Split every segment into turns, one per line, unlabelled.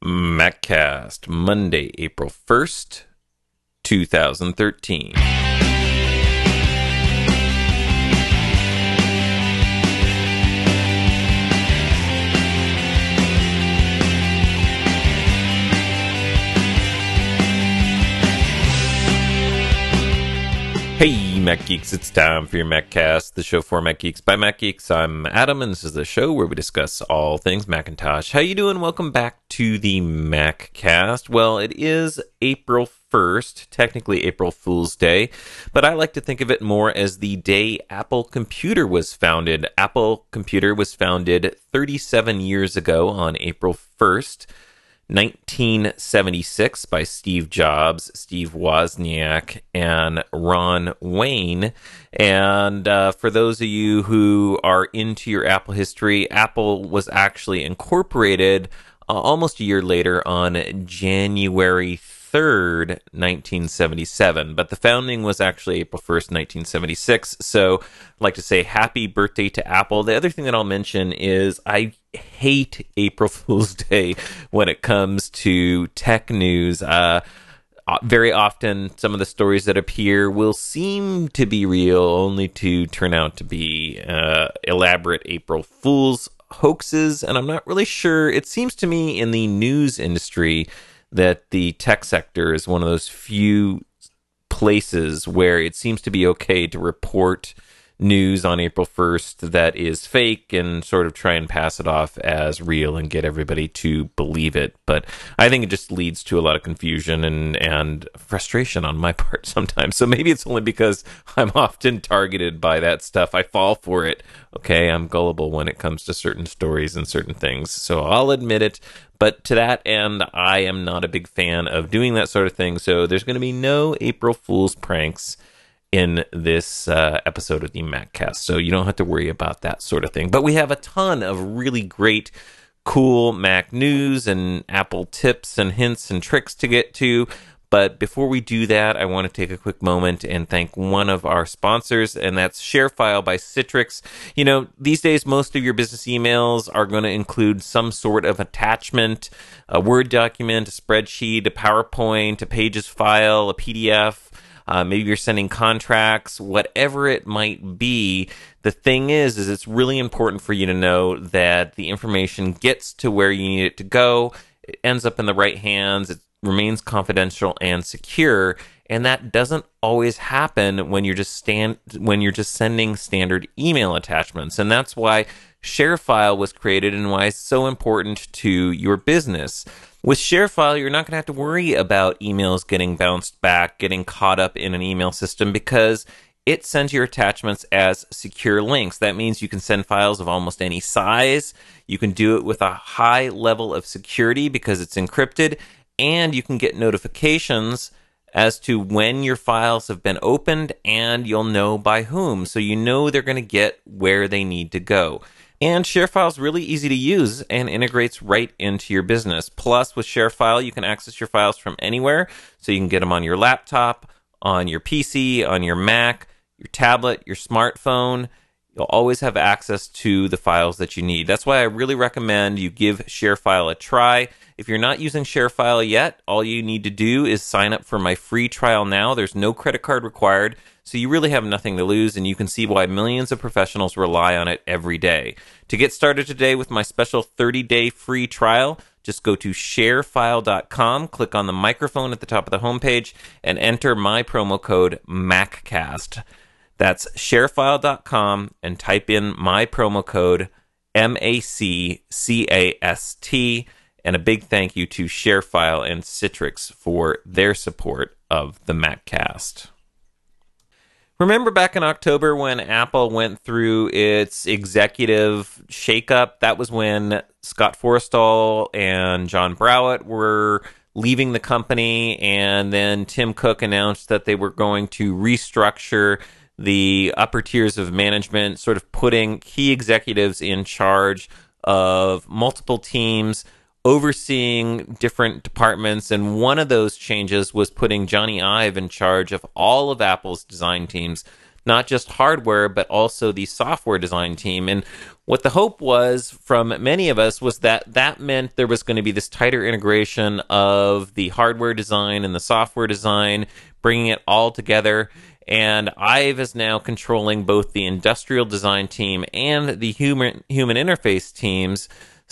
MacCast, Monday, April 1st, 2013. Hey, Mac Geeks, it's time for your MacCast, the show for Mac Geeks by Mac Geeks. I'm Adam, and this is the show where we discuss all things Macintosh. How you doing? Welcome back to the MacCast. Well, it is April 1st, technically April Fool's Day, but I like to think of it more as the day Apple Computer was founded. Apple Computer was founded 37 years ago on April 1st. 1976 by Steve Jobs, Steve Wozniak, and Ron Wayne. And for those of you who are into your Apple history, Apple was actually incorporated almost a year later on January 3rd, 1977. But the founding was actually April 1st, 1976. So I'd like to say happy birthday to Apple. The other thing that I'll mention is I hate April Fool's Day when it comes to tech news. Very often, some of the stories that appear will seem to be real, only to turn out to be elaborate April Fool's hoaxes. And I'm not really sure. It seems to me in the news industry that the tech sector is one of those few places where it seems to be okay to report news on April 1st that is fake and sort of try and pass it off as real and get everybody to believe it. But I think it just leads to a lot of confusion and frustration on my part sometimes. So maybe it's only because I'm often targeted by that stuff. I fall for it. Okay, I'm gullible when it comes to certain stories and certain things. So I'll admit it. But to that end, I am not a big fan of doing that sort of thing. So there's going to be no April Fool's pranks in this episode of the MacCast. So you don't have to worry about that sort of thing. But we have a ton of really great, cool Mac news and Apple tips and hints and tricks to get to. But before we do that, I want to take a quick moment and thank one of our sponsors, and that's ShareFile by Citrix. You know, these days, most of your business emails are going to include some sort of attachment, a Word document, a spreadsheet, a PowerPoint, a Pages file, a PDF. Maybe you're sending contracts, whatever it might be. The thing is it's really important for you to know that the information gets to where you need it to go. It ends up in the right hands. It remains confidential and secure. And that doesn't always happen when you're just sending standard email attachments. And that's why ShareFile was created and why it's so important to your business. With ShareFile, you're not going to have to worry about emails getting bounced back, getting caught up in an email system, because it sends your attachments as secure links. That means you can send files of almost any size. You can do it with a high level of security because it's encrypted, and you can get notifications as to when your files have been opened, and you'll know by whom. So you know they're going to get where they need to go. And ShareFile is really easy to use and integrates right into your business. Plus, with ShareFile, you can access your files from anywhere. So you can get them on your laptop, on your PC, on your Mac, your tablet, your smartphone. You'll always have access to the files that you need. That's why I really recommend you give ShareFile a try. If you're not using ShareFile yet, all you need to do is sign up for my free trial now. There's no credit card required, so you really have nothing to lose, and you can see why millions of professionals rely on it every day. To get started today with my special 30-day free trial, just go to sharefile.com, click on the microphone at the top of the homepage, and enter my promo code MACCAST. That's sharefile.com and type in my promo code MACCAST. And a big thank you to ShareFile and Citrix for their support of the MacCast. Remember back in October when Apple went through its executive shakeup? That was when Scott Forstall and John Browett were leaving the company, and then Tim Cook announced that they were going to restructure the upper tiers of management, sort of putting key executives in charge of multiple teams, overseeing different departments, and one of those changes was putting Johnny Ive in charge of all of Apple's design teams. not just hardware, but also the software design team. And what the hope was from many of us was that that meant there was going to be this tighter integration of the hardware design and the software design, bringing it all together. And IVE is now controlling both the industrial design team and the human interface teams.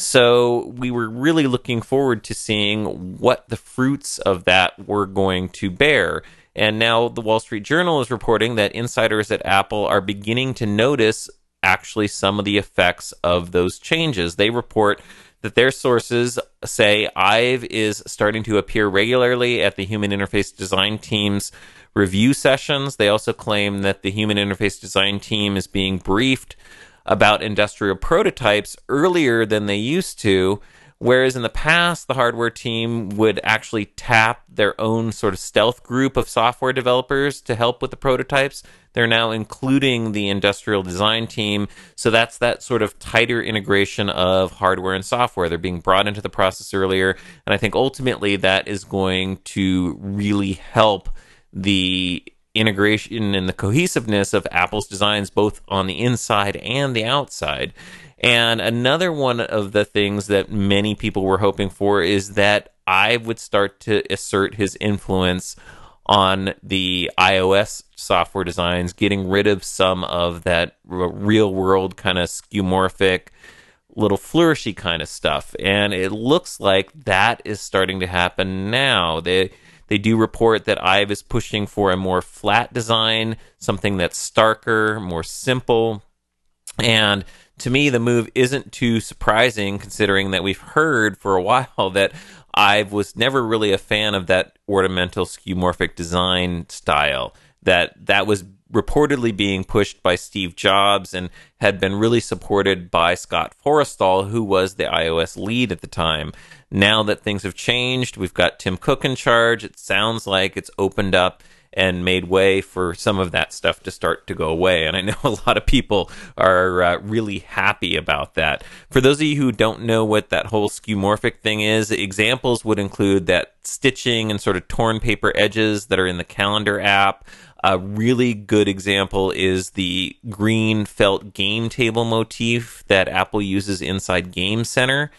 So we were really looking forward to seeing what the fruits of that were going to bear. And now the Wall Street Journal is reporting that insiders at Apple are beginning to notice actually some of the effects of those changes. They report that their sources say IVE is starting to appear regularly at the human interface design team's review sessions. They also claim that the human interface design team is being briefed about industrial prototypes earlier than they used to, whereas in the past, the hardware team would actually tap their own sort of stealth group of software developers to help with the prototypes. They're now including the industrial design team, so that's that sort of tighter integration of hardware and software. They're being brought into the process earlier, and I think ultimately that is going to really help the integration and the cohesiveness of Apple's designs, both on the inside and the outside. And another one of the things that many people were hoping for is that IVE would start to assert his influence on the iOS software designs, getting rid of some of that real world kind of skeuomorphic, little flourishy kind of stuff. And it looks like that is starting to happen now. They do report that IVE is pushing for a more flat design, something that's starker, more simple. And to me, the move isn't too surprising, considering that we've heard for a while that IVE was never really a fan of that ornamental skeuomorphic design style. That was reportedly being pushed by Steve Jobs and had been really supported by Scott Forstall, who was the iOS lead at the time. Now that things have changed, we've got Tim Cook in charge. It sounds like it's opened up and made way for some of that stuff to start to go away. And I know a lot of people are really happy about that. For those of you who don't know what that whole skeuomorphic thing is, examples would include that stitching and sort of torn paper edges that are in the Calendar app. A really good example is the green felt game table motif that Apple uses inside Game Center.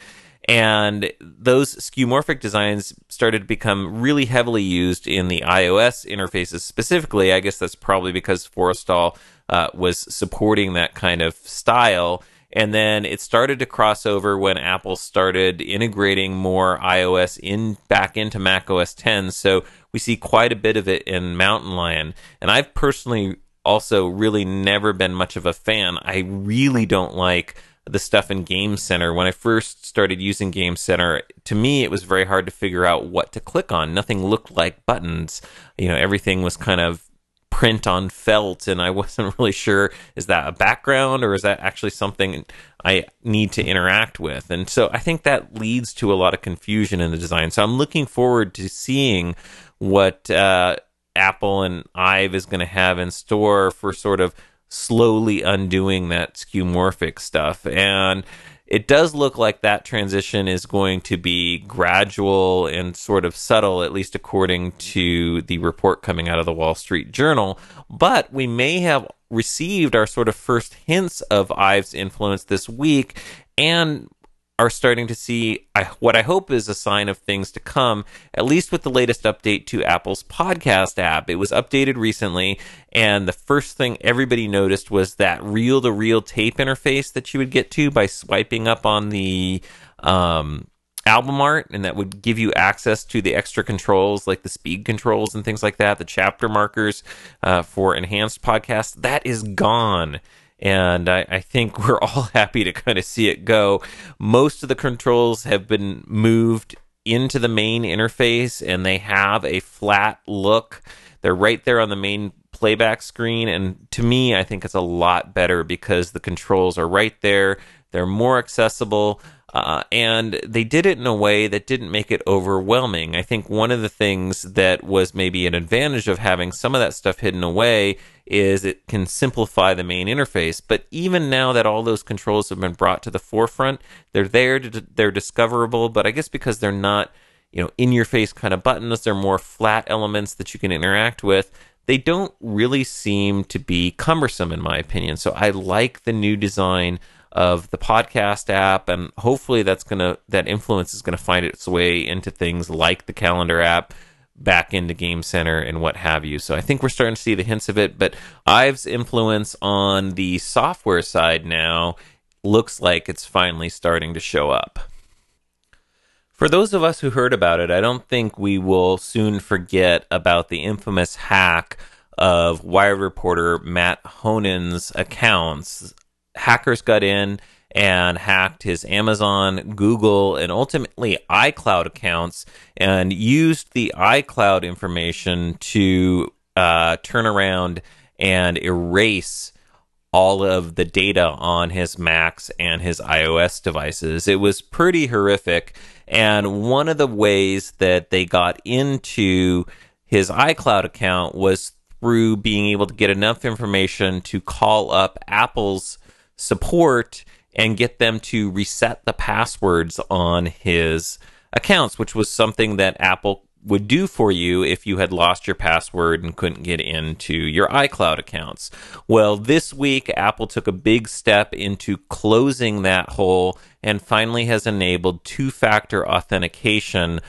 And those skeuomorphic designs started to become really heavily used in the iOS interfaces specifically. I guess that's probably because Forstall was supporting that kind of style. And then it started to cross over when Apple started integrating more iOS back into macOS 10. So we see quite a bit of it in Mountain Lion. And I've personally also really never been much of a fan. I really don't like the stuff in Game Center. When I first started using Game Center, to me, it was very hard to figure out what to click on. Nothing looked like buttons. Everything was kind of print on felt, and I wasn't really sure, is that a background or is that actually something I need to interact with? And so I think that leads to a lot of confusion in the design. So I'm looking forward to seeing what Apple and IVE is going to have in store for sort of slowly undoing that skeuomorphic stuff. And it does look like that transition is going to be gradual and sort of subtle, at least according to the report coming out of the Wall Street Journal. But we may have received our sort of first hints of IVE's influence this week, and are starting to see what I hope is a sign of things to come, at least with the latest update to Apple's podcast app. It was updated recently, and the first thing everybody noticed was that reel-to-reel tape interface that you would get to by swiping up on the album art, and that would give you access to the extra controls like the speed controls and things like that, the chapter markers for enhanced podcasts. That is gone. And I think we're all happy to kind of see it go. Most of the controls have been moved into the main interface, and they have a flat look. They're right there on the main playback screen. And to me, I think it's a lot better because the controls are right there. They're more accessible. And they did it in a way that didn't make it overwhelming. I think one of the things that was maybe an advantage of having some of that stuff hidden away is it can simplify the main interface. But even now that all those controls have been brought to the forefront, they're there, they're discoverable, but I guess because they're not in your face kind of buttons, they're more flat elements that you can interact with. they don't really seem to be cumbersome, in my opinion. So I like the new design of the podcast app, and hopefully that influence is gonna find its way into things like the calendar app, back into Game Center and what have you. So I think we're starting to see the hints of it, but Ive's influence on the software side now looks like it's finally starting to show up. For those of us who heard about it, I don't think we will soon forget about the infamous hack of Wired reporter Matt Honin's accounts. Hackers got in and hacked his Amazon, Google, and ultimately iCloud accounts and used the iCloud information to turn around and erase all of the data on his Macs and his iOS devices. It was pretty horrific. And one of the ways that they got into his iCloud account was through being able to get enough information to call up Apple's support and get them to reset the passwords on his accounts, which was something that Apple would do for you if you had lost your password and couldn't get into your iCloud accounts. Well, this week, Apple took a big step into closing that hole and finally has enabled two-factor authentication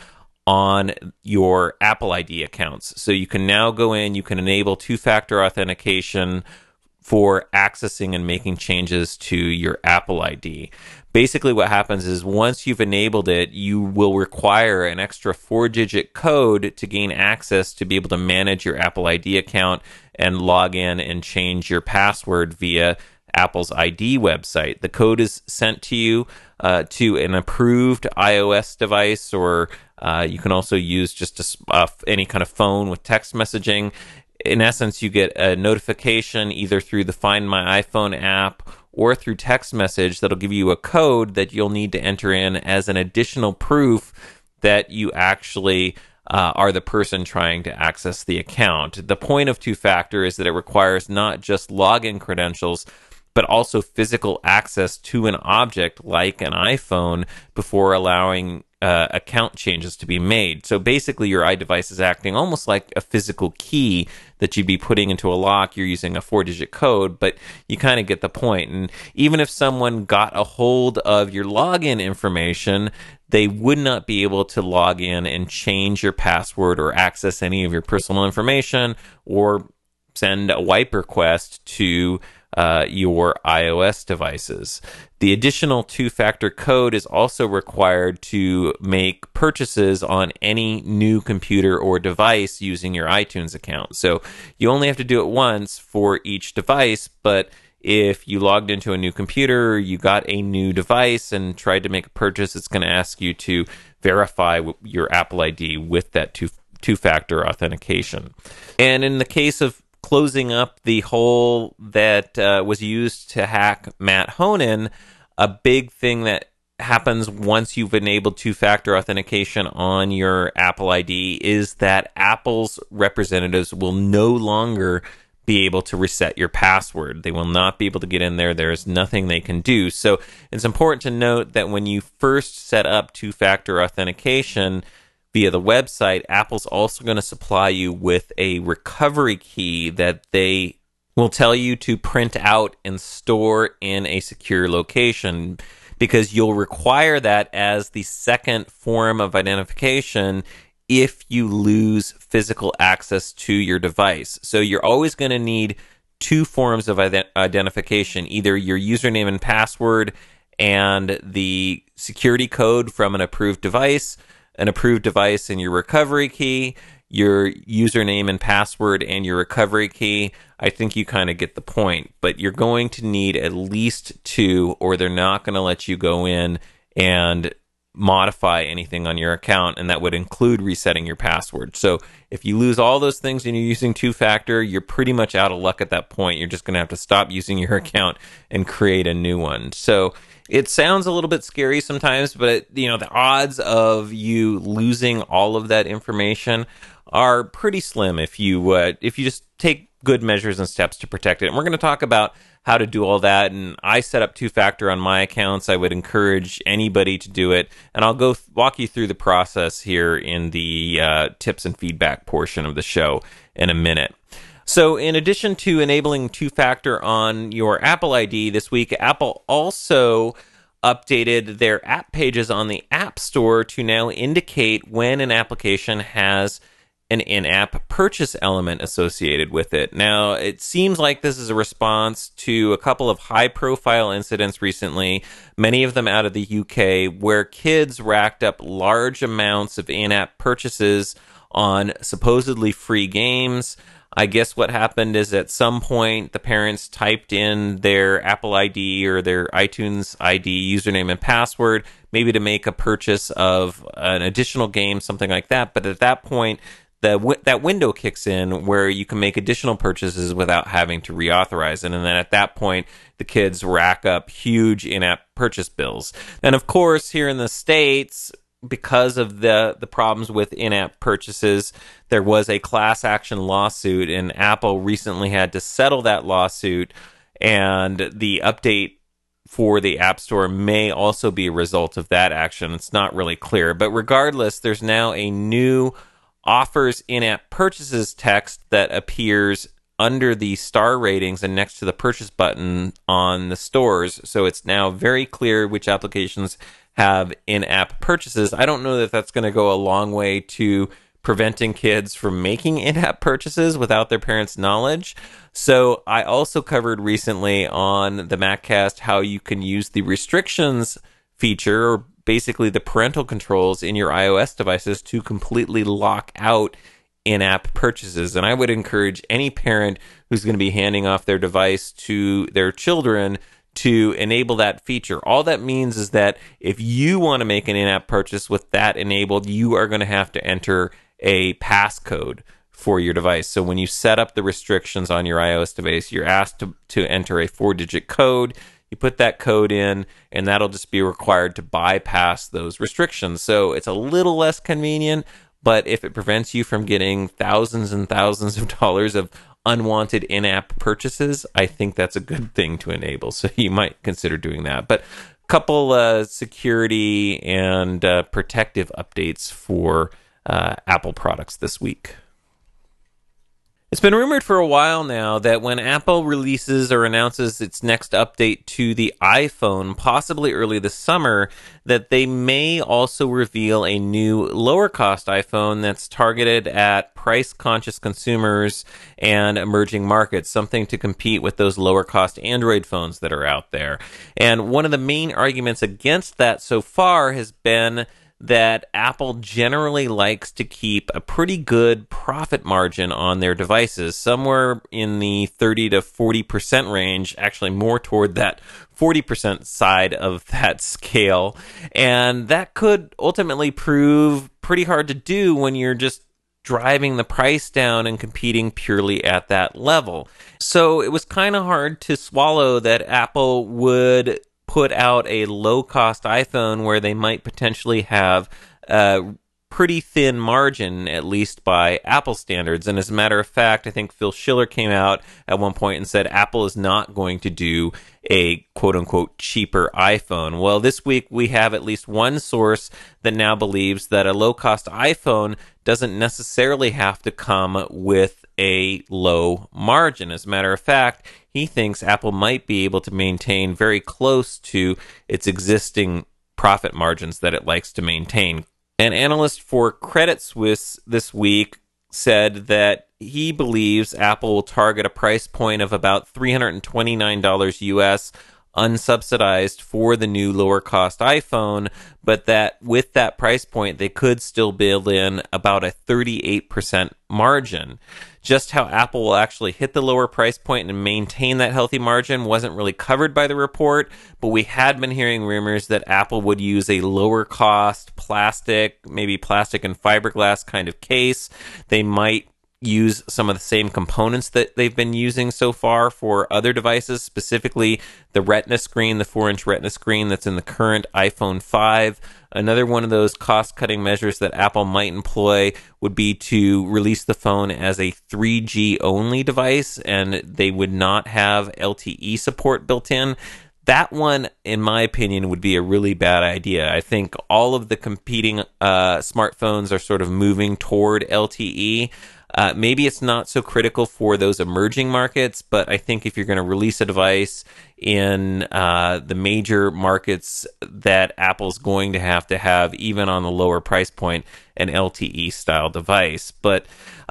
on your Apple ID accounts. So you can now go in, you can enable two-factor authentication for accessing and making changes to your Apple ID. Basically, what happens is once you've enabled it, you will require an extra 4-digit code to gain access to be able to manage your Apple ID account and log in and change your password via Apple's ID website. The code is sent to you to an approved iOS device, or you can also use just any kind of phone with text messaging. In essence, you get a notification either through the Find My iPhone app or through text message that'll give you a code that you'll need to enter in as an additional proof that you actually are the person trying to access the account. The point of two-factor is that it requires not just login credentials, but also physical access to an object like an iPhone before allowing account changes to be made. So basically, your iDevice is acting almost like a physical key that you'd be putting into a lock. You're using a 4-digit code, but you kind of get the point. And even if someone got a hold of your login information, they would not be able to log in and change your password or access any of your personal information or send a wipe request to your iOS devices. The additional two-factor code is also required to make purchases on any new computer or device using your iTunes account. So you only have to do it once for each device, but if you logged into a new computer, you got a new device and tried to make a purchase, it's going to ask you to verify your Apple ID with that two-factor authentication. And in the case of closing up the hole that was used to hack Matt Honin, a big thing that happens once you've enabled two-factor authentication on your Apple ID is that Apple's representatives will no longer be able to reset your password. They will not be able to get in there. There is nothing they can do. So it's important to note that when you first set up two-factor authentication via the website, Apple's also going to supply you with a recovery key that they will tell you to print out and store in a secure location, because you'll require that as the second form of identification if you lose physical access to your device. So you're always going to need two forms of identification, either your username and password and the security code from an approved device and your recovery key, your username and password and your recovery key. I think you kind of get the point, but you're going to need at least two, or they're not going to let you go in and modify anything on your account, and that would include resetting your password. So if you lose all those things and you're using two-factor, you're pretty much out of luck at that point. You're just going to have to stop using your account and create a new one. So it sounds a little bit scary sometimes, but the odds of you losing all of that information are pretty slim if you just take good measures and steps to protect it. And we're going to talk about how to do all that. And I set up two-factor on my accounts. I would encourage anybody to do it. And I'll go walk you through the process here in the tips and feedback portion of the show in a minute. So in addition to enabling two-factor on your Apple ID this week, Apple also updated their app pages on the App Store to now indicate when an application has an in-app purchase element associated with it. Now, it seems like this is a response to a couple of high-profile incidents recently, many of them out of the UK, where kids racked up large amounts of in-app purchases on supposedly free games. I guess what happened is at some point the parents typed in their Apple ID or their iTunes ID username and password, maybe to make a purchase of an additional game, something like that. But at that point, that window kicks in where you can make additional purchases without having to reauthorize it. And then at that point, the kids rack up huge in-app purchase bills. And of course, here in the States, because of the problems with in-app purchases, there was a class action lawsuit, and Apple recently had to settle that lawsuit, and the update for the App Store may also be a result of that action. It's not really clear, but regardless, there's now a new offers in-app purchases text that appears under the star ratings and next to the purchase button on the stores, so it's now very clear which applications have in-app purchases. I don't know that that's going to go a long way to preventing kids from making in-app purchases without their parents' knowledge. So I also covered recently on the MacCast how you can use the restrictions feature, or basically the parental controls in your iOS devices, to completely lock out in-app purchases. And I would encourage any parent who's going to be handing off their device to their children to enable that feature. All that means is that if you want to make an in-app purchase with that enabled, you are going to have to enter a passcode for your device. So when you set up the restrictions on your iOS device, you're asked to enter a 4-digit code. You put that code in, and that'll just be required to bypass those restrictions. So it's a little less convenient, but if it prevents you from getting thousands and thousands of dollars of unwanted in-app purchases, I think that's a good thing to enable. So you might consider doing that. But a couple security and protective updates for Apple products this week. It's been rumored for a while now that when Apple releases or announces its next update to the iPhone, possibly early this summer, that they may also reveal a new lower-cost iPhone that's targeted at price-conscious consumers and emerging markets, something to compete with those lower-cost Android phones that are out there. And one of the main arguments against that so far has been that Apple generally likes to keep a pretty good profit margin on their devices, somewhere in the 30 to 40% range, actually more toward that 40% side of that scale. And that could ultimately prove pretty hard to do when you're just driving the price down and competing purely at that level. So it was kind of hard to swallow that Apple would put out a low-cost iPhone where they might potentially have a pretty thin margin, at least by Apple standards. And as a matter of fact, I think Phil Schiller came out at one point and said Apple is not going to do a quote-unquote cheaper iPhone. Well, this week we have at least one source that now believes that a low-cost iPhone doesn't necessarily have to come with a low margin. As a matter of fact, he thinks Apple might be able to maintain very close to its existing profit margins that it likes to maintain. An analyst for Credit Suisse this week said that he believes Apple will target a price point of about $329 US unsubsidized for the new lower cost iPhone, but that with that price point, they could still build in about a 38% margin. Just how Apple will actually hit the lower price point and maintain that healthy margin wasn't really covered by the report, but we had been hearing rumors that Apple would use a lower cost plastic, maybe plastic and fiberglass kind of case. They might use some of the same components that they've been using so far for other devices, specifically the Retina screen, the 4-inch Retina screen that's in the current iPhone 5. Another one of those cost-cutting measures that Apple might employ would be to release the phone as a 3G only device, and they would not have LTE support built in. That one, in my opinion, would be a really bad idea. I think all of the competing smartphones are sort of moving toward LTE. Maybe it's not so critical for those emerging markets, but I think if you're going to release a device in the major markets, that Apple's going to have, even on the lower price point, an LTE style device. But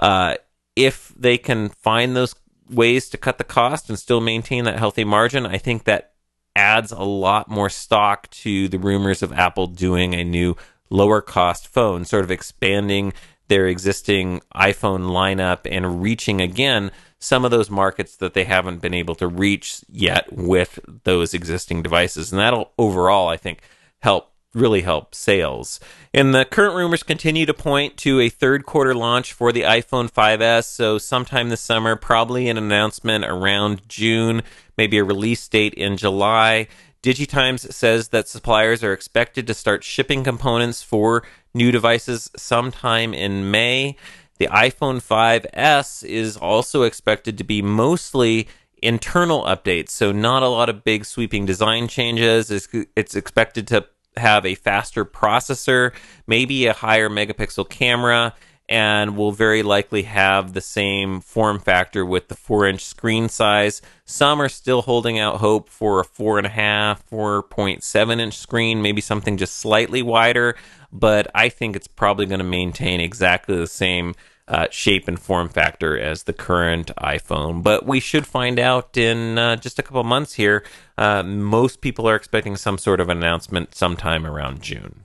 if they can find those ways to cut the cost and still maintain that healthy margin, I think that adds a lot more stock to the rumors of Apple doing a new lower cost phone, sort of expanding their existing iPhone lineup and reaching again some of those markets that they haven't been able to reach yet with those existing devices. And that'll overall, I think, really help sales. And the current rumors continue to point to a third quarter launch for the iPhone 5S. So sometime this summer, probably an announcement around June, maybe a release date in July. DigiTimes says that suppliers are expected to start shipping components for new devices sometime in May. The iPhone 5S is also expected to be mostly internal updates, so not a lot of big sweeping design changes. It's expected to have a faster processor, maybe a higher megapixel camera, and will very likely have the same form factor with the 4-inch screen size. Some are still holding out hope for a 4.5, 4.7-inch screen, maybe something just slightly wider, but I think it's probably going to maintain exactly the same shape and form factor as the current iPhone. But we should find out in just a couple months here. Most people are expecting some sort of announcement sometime around June.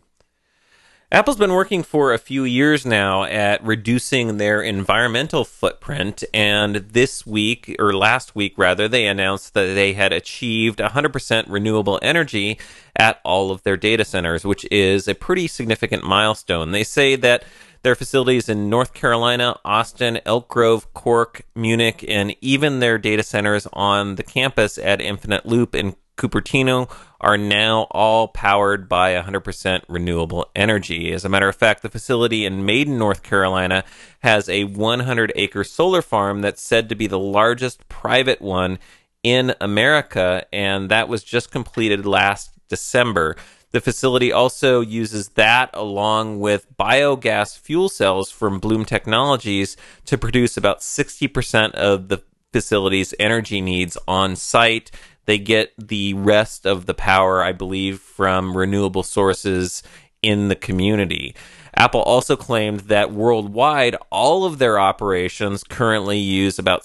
Apple's been working for a few years now at reducing their environmental footprint, and this week, or last week rather, they announced that they had achieved 100% renewable energy at all of their data centers, which is a pretty significant milestone. They say that their facilities in North Carolina, Austin, Elk Grove, Cork, Munich, and even their data centers on the campus at Infinite Loop in Cupertino are now all powered by 100% renewable energy. As a matter of fact, the facility in Maiden, North Carolina has a 100-acre solar farm that's said to be the largest private one in America, and that was just completed last December. The facility also uses that along with biogas fuel cells from Bloom Technologies to produce about 60% of the facility's energy needs on site. They get the rest of the power, I believe, from renewable sources in the community. Apple also claimed that worldwide, all of their operations currently use about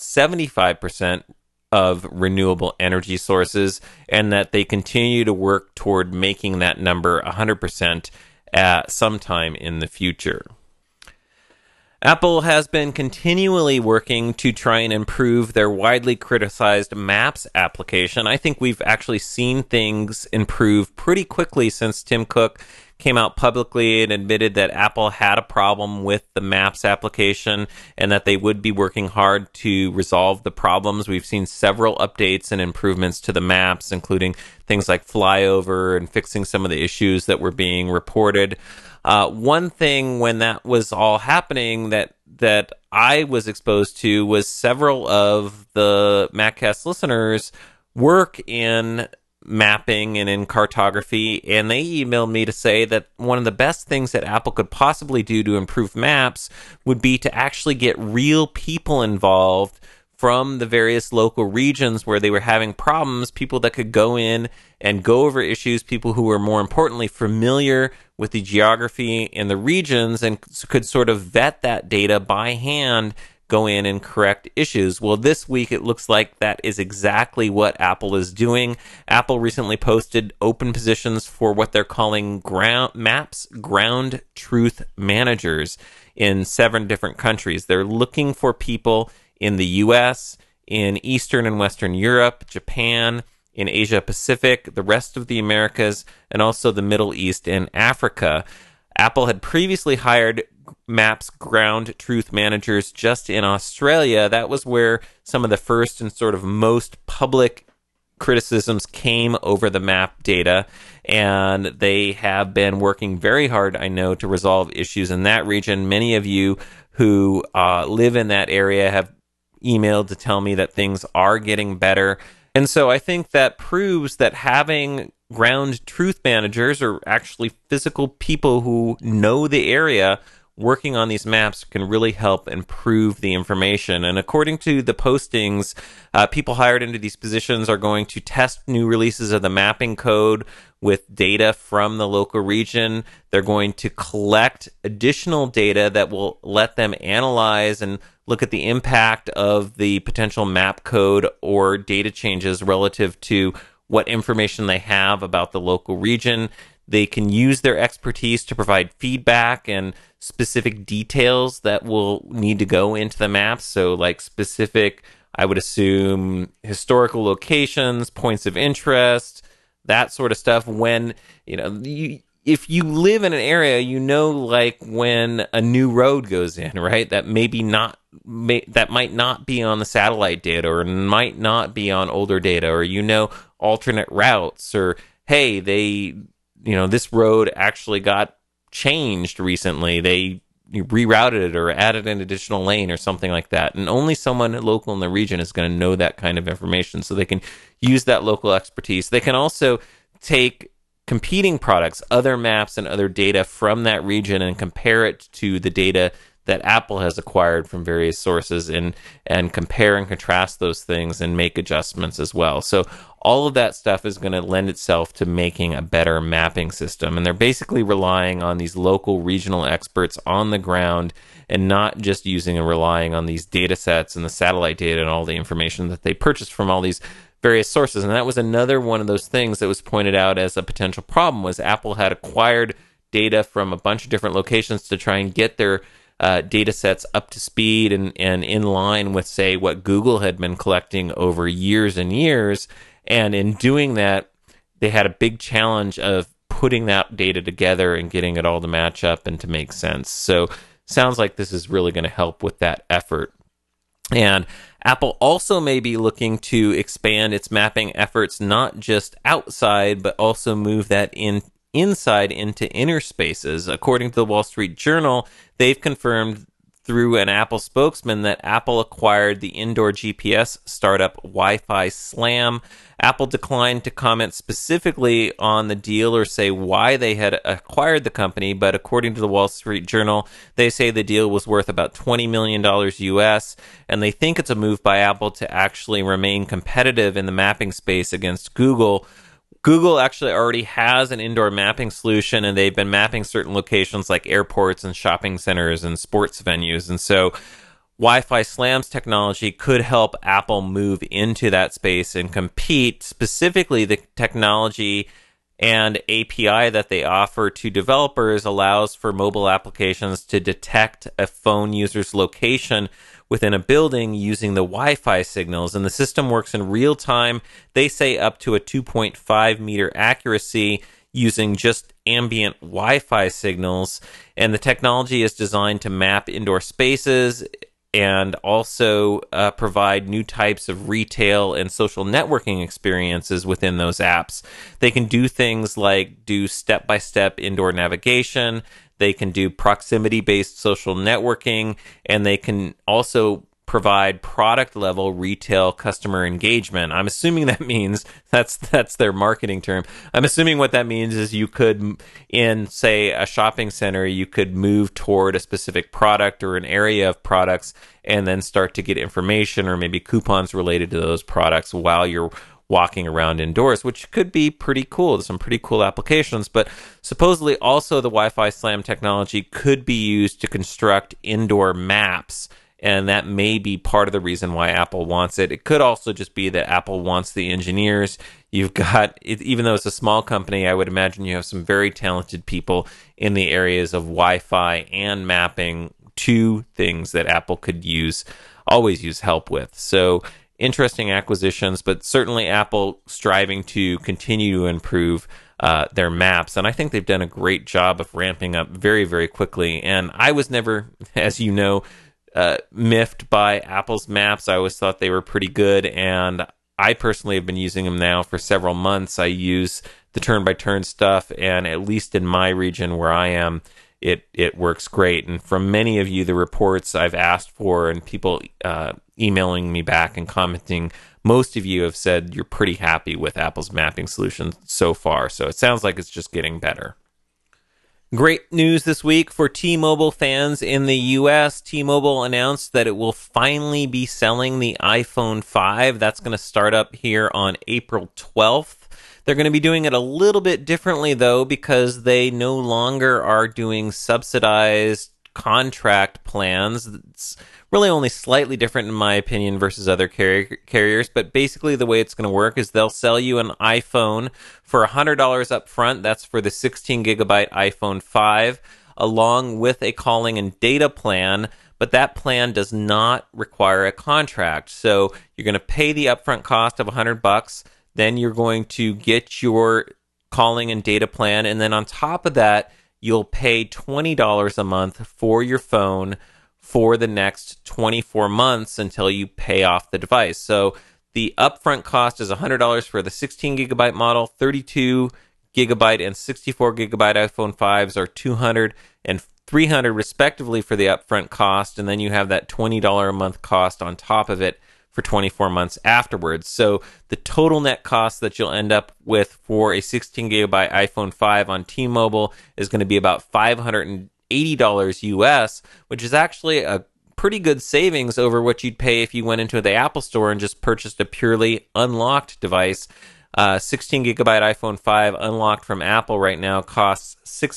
75% of renewable energy sources, and that they continue to work toward making that number 100% at sometime in the future. Apple has been continually working to try and improve their widely criticized Maps application. I think we've actually seen things improve pretty quickly since Tim Cook came out publicly and admitted that Apple had a problem with the Maps application and that they would be working hard to resolve the problems. We've seen several updates and improvements to the Maps, including things like flyover and fixing some of the issues that were being reported. One thing when that was all happening that I was exposed to was several of the MacCast listeners work in mapping and in cartography, and they emailed me to say that one of the best things that Apple could possibly do to improve Maps would be to actually get real people involved from the various local regions where they were having problems, people that could go in and go over issues, people who were more importantly familiar with the geography in the regions and could sort of vet that data by hand, go in and correct issues. Well, this week it looks like that is exactly what Apple is doing. Apple recently posted open positions for what they're calling Maps Ground Truth Managers in 7 different countries. They're looking for people in the US, in Eastern and Western Europe, Japan, in Asia Pacific, the rest of the Americas, and also the Middle East and Africa. Apple had previously hired Maps ground truth managers just in Australia. That was where some of the first and sort of most public criticisms came over the map data, and they have been working very hard, I know, to resolve issues in that region. Many of you who live in that area have emailed to tell me that things are getting better. And so I think that proves that having ground truth managers, or actually physical people who know the area, working on these maps can really help improve the information. And according to the postings, people hired into these positions are going to test new releases of the mapping code with data from the local region. They're going to collect additional data that will let them analyze and look at the impact of the potential map code or data changes relative to what information they have about the local region. They can use their expertise to provide feedback and specific details that will need to go into the maps. So like specific, I would assume, historical locations, points of interest, that sort of stuff. When, if you live in an area, like when a new road goes in, right? That that might not be on the satellite data, or might not be on older data, or alternate routes, or hey, this road actually got changed recently. They rerouted it or added an additional lane or something like that. And only someone local in the region is going to know that kind of information, so they can use that local expertise. They can also take competing products, other maps and other data from that region, and compare it to the data that Apple has acquired from various sources, and compare and contrast those things and make adjustments as well. So all of that stuff is going to lend itself to making a better mapping system. And they're basically relying on these local regional experts on the ground, and not just using and relying on these data sets and the satellite data and all the information that they purchased from all these various sources. And that was another one of those things that was pointed out as a potential problem, was Apple had acquired data from a bunch of different locations to try and get their data sets up to speed and in line with, say, what Google had been collecting over years and years. And in doing that, they had a big challenge of putting that data together and getting it all to match up and to make sense. So sounds like this is really going to help with that effort. And Apple also may be looking to expand its mapping efforts, not just outside, but also move that inside into inner spaces. According to the Wall Street Journal, they've confirmed through an Apple spokesman that Apple acquired the indoor GPS startup Wi-Fi Slam. Apple declined to comment specifically on the deal or say why they had acquired the company, but according to the Wall Street Journal, they say the deal was worth about $20 million US, and they think it's a move by Apple to actually remain competitive in the mapping space against Google. Google actually already has an indoor mapping solution, and they've been mapping certain locations like airports and shopping centers and sports venues. And so Wi-Fi Slam's technology could help Apple move into that space and compete. Specifically, the technology and API that they offer to developers allows for mobile applications to detect a phone user's location within a building using the Wi-Fi signals, and the system works in real time. They say up to a 2.5 meter accuracy using just ambient Wi-Fi signals, and the technology is designed to map indoor spaces and also provide new types of retail and social networking experiences within those apps. They can do things like do step-by-step indoor navigation. They can do proximity-based social networking, and they can also provide product-level retail customer engagement. I'm assuming that means that's their marketing term. I'm assuming what that means is you could, in, say, a shopping center, you could move toward a specific product or an area of products and then start to get information or maybe coupons related to those products while you're walking around indoors, which could be pretty cool. There's some pretty cool applications, but supposedly also the Wi-Fi Slam technology could be used to construct indoor maps, and that may be part of the reason why Apple wants it. It could also just be that Apple wants the engineers. You've got, even though it's a small company, I would imagine you have some very talented people in the areas of Wi-Fi and mapping, two things that Apple could always use help with. So interesting acquisitions, but certainly Apple striving to continue to improve their maps. And I think they've done a great job of ramping up very, very quickly. And I was never, as you know, miffed by Apple's maps. I always thought they were pretty good. And I personally have been using them now for several months. I use the turn-by-turn stuff, and at least in my region where I am, it works great. And from many of you, the reports I've asked for and people emailing me back and commenting, most of you have said you're pretty happy with Apple's mapping solution so far. So it sounds like it's just getting better. Great news this week for T-Mobile fans in the U.S. T-Mobile announced that it will finally be selling the iPhone 5. That's going to start up here on April 12th. They're going to be doing it a little bit differently, though, because they no longer are doing subsidized contract plans. It's really only slightly different, in my opinion, versus other carriers. But basically, the way it's going to work is they'll sell you an iPhone for $100 up front. That's for the 16 gigabyte iPhone 5, along with a calling and data plan. But that plan does not require a contract. So you're going to pay the upfront cost of $100. Then you're going to get your calling and data plan. And then on top of that, you'll pay $20 a month for your phone for the next 24 months until you pay off the device. So the upfront cost is $100 for the 16 gigabyte model, 32 gigabyte and 64 gigabyte iPhone 5s are $200 and $300 respectively for the upfront cost. And then you have that $20 a month cost on top of it for 24 months afterwards. So the total net cost that you'll end up with for a 16 gigabyte iPhone 5 on T-Mobile is going to be about $580 US, which is actually a pretty good savings over what you'd pay if you went into the Apple Store and just purchased a purely unlocked device. 16 gigabyte iPhone 5 unlocked from Apple right now costs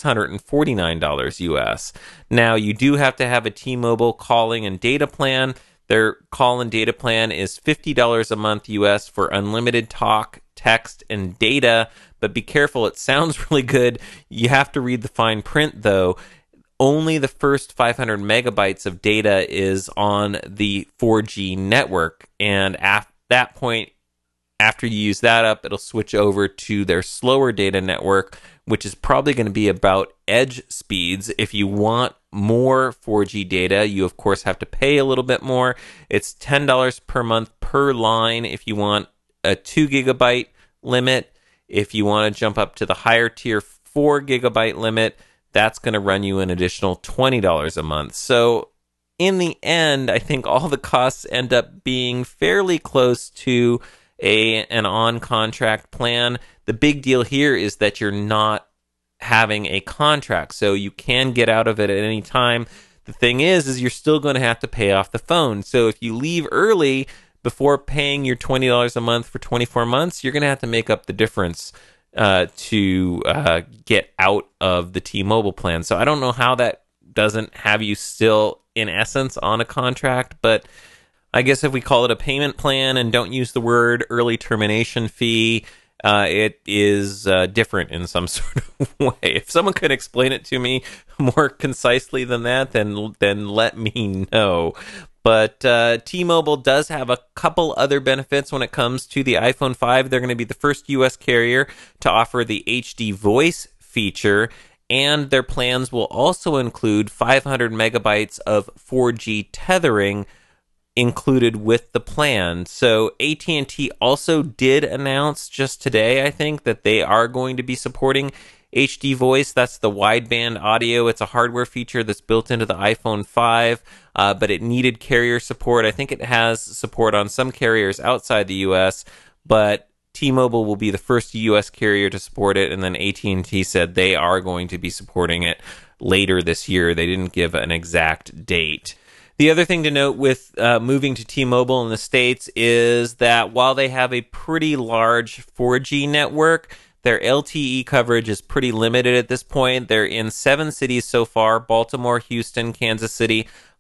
$649 US. Now, you do have to have a T-Mobile calling and data plan. Their call and data plan is $50 a month US for unlimited talk, text, and data. But be careful, it sounds really good. You have to read the fine print, though. Only the first 500 megabytes of data is on the 4G network. And at that point, after you use that up, it'll switch over to their slower data network, which is probably going to be about edge speeds. If you want more 4G data, you of course have to pay a little bit more. It's $10 per month per line if you want a 2 gigabyte limit. If you want to jump up to the higher tier 4 gigabyte lit, that's going to run you an additional $20 a month. So in the end, I think all the costs end up being fairly close to an on-contract plan. The big deal here is that you're not having a contract, so you can get out of it at any time. The thing is you're still going to have to pay off the phone. So if you leave early before paying your $20 a month for 24 months, you're going to have to make up the difference to get out of the T-Mobile plan. So I don't know how that doesn't have you still, in essence, on a contract, but I guess if we call it a payment plan and don't use the word early termination fee, it is different in some sort of way. If someone could explain it to me more concisely than that, then let me know. But T-Mobile does have a couple other benefits when it comes to the iPhone 5. They're going to be the first U.S. carrier to offer the HD voice feature, and their plans will also include 500 megabytes of 4G tethering included with the plan. So AT&T also did announce just today, I think, that they are going to be supporting HD voice. That's the wideband audio. It's a hardware feature that's built into the iPhone 5, but it needed carrier support. I think it has support on some carriers outside the US, but T-Mobile will be the first US carrier to support it, and then AT&T said they are going to be supporting it later this year. They didn't give an exact date. The other thing to note with moving to T-Mobile in the States is that while they have a pretty large 4G network, their LTE coverage is pretty limited at this point. They're in 7 cities so far: Baltimore, Houston, Kansas City,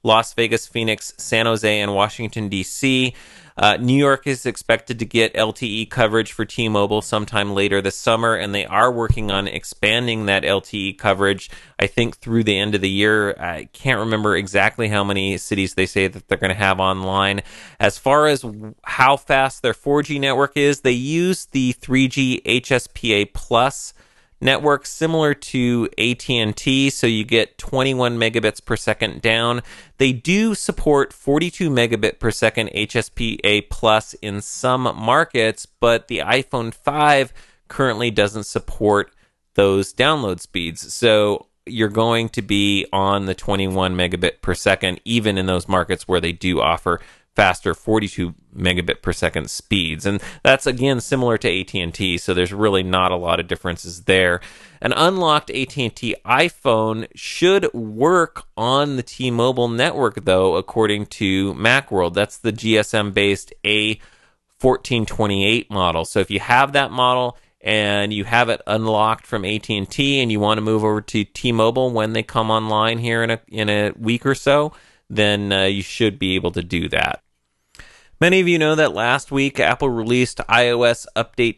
Las Vegas, Phoenix, San Jose, and Washington, D.C. New York is expected to get LTE coverage for T-Mobile sometime later this summer, and they are working on expanding that LTE coverage, I think, through the end of the year. I can't remember exactly how many cities they say that they're going to have online. As far as how fast their 4G network is, they use the 3G HSPA Plus network similar to AT&T, so you get 21 megabits per second down. They do support 42 megabit per second HSPA plus in some markets, but the iPhone 5 currently doesn't support those download speeds. So you're going to be on the 21 megabit per second, even in those markets where they do offer faster 42 megabit per second speeds. And that's, again, similar to AT&T, so there's really not a lot of differences there. An unlocked AT&T iPhone should work on the T-Mobile network, though, according to Macworld. That's the GSM-based A1428 model. So if you have that model and you have it unlocked from AT&T and you want to move over to T-Mobile when they come online here in a week or so, then you should be able to do that. Many of you know that last week Apple released iOS Update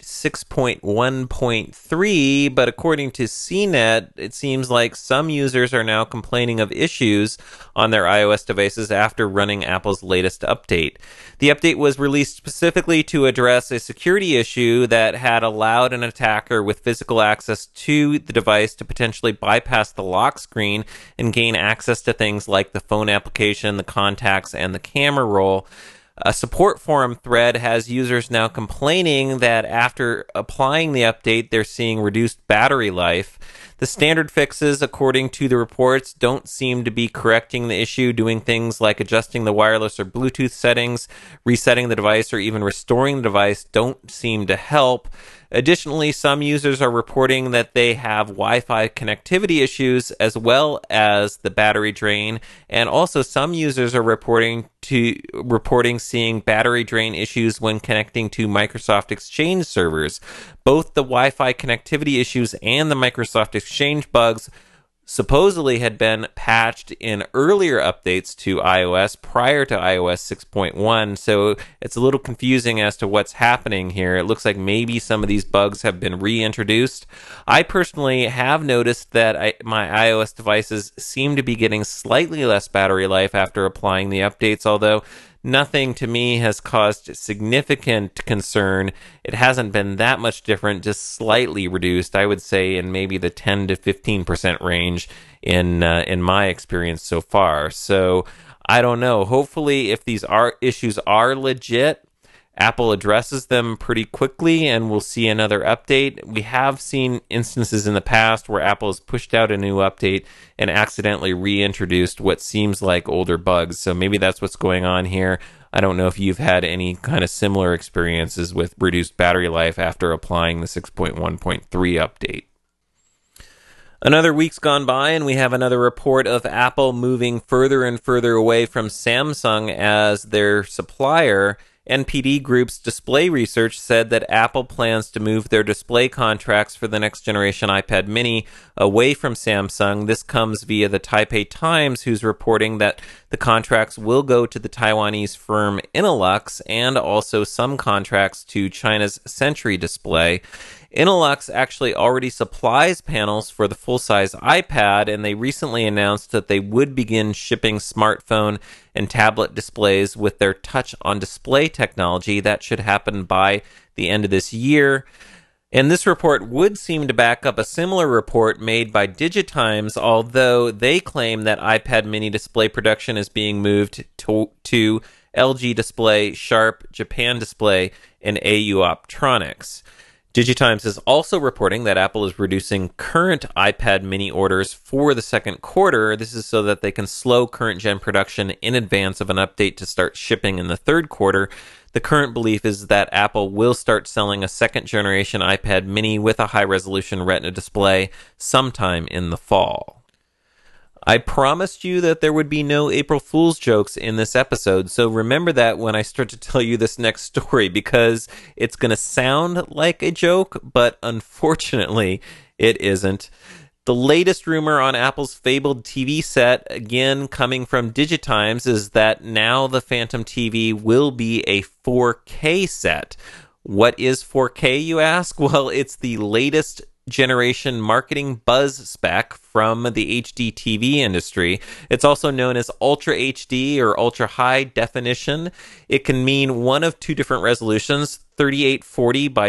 6.1.3, but according to CNET, it seems like some users are now complaining of issues on their iOS devices after running Apple's latest update. The update was released specifically to address a security issue that had allowed an attacker with physical access to the device to potentially bypass the lock screen and gain access to things like the phone application, the contacts, and the camera roll. A support forum thread has users now complaining that after applying the update, they're seeing reduced battery life. The standard fixes, according to the reports, don't seem to be correcting the issue. Doing things like adjusting the wireless or Bluetooth settings, resetting the device, or even restoring the device don't seem to help. Additionally, some users are reporting that they have Wi-Fi connectivity issues as well as the battery drain, and also some users are reporting seeing battery drain issues when connecting to Microsoft Exchange servers. Both the Wi-Fi connectivity issues and the Microsoft Exchange bugs supposedly had been patched in earlier updates to iOS prior to iOS 6.1, so it's a little confusing as to what's happening here. It looks like maybe some of these bugs have been reintroduced. I personally have noticed that my iOS devices seem to be getting slightly less battery life after applying the updates, although nothing to me has caused significant concern. It hasn't been that much different, just slightly reduced, I would say, in maybe the 10 to 15% range in my experience so far. So I don't know. Hopefully, if these issues are legit, Apple addresses them pretty quickly and we'll see another update. We have seen instances in the past where Apple has pushed out a new update and accidentally reintroduced what seems like older bugs. So maybe that's what's going on here. I don't know if you've had any kind of similar experiences with reduced battery life after applying the 6.1.3 update. Another week's gone by, and we have another report of Apple moving further and further away from Samsung as their supplier. NPD Group's display research said that Apple plans to move their display contracts for the next generation iPad mini away from Samsung. This comes via the Taipei Times, who's reporting that the contracts will go to the Taiwanese firm Innolux and also some contracts to China's Century Display. Innolux actually already supplies panels for the full-size iPad, and they recently announced that they would begin shipping smartphone and tablet displays with their Touch on Display technology. That should happen by the end of this year. And this report would seem to back up a similar report made by Digitimes, although they claim that iPad mini display production is being moved to LG Display, Sharp, Japan Display, and AU Optronics. Digitimes is also reporting that Apple is reducing current iPad mini orders for the second quarter. This is so that they can slow current gen production in advance of an update to start shipping in the third quarter. The current belief is that Apple will start selling a second generation iPad mini with a high resolution Retina display sometime in the fall. I promised you that there would be no April Fool's jokes in this episode, so remember that when I start to tell you this next story, because it's going to sound like a joke, but unfortunately, it isn't. The latest rumor on Apple's fabled TV set, again coming from Digitimes, is that now the Phantom TV will be a 4K set. What is 4K, you ask? Well, it's the latest generation marketing buzz spec from the HD TV industry. It's also known as Ultra HD or Ultra High Definition. It can mean one of two different resolutions, 3840 by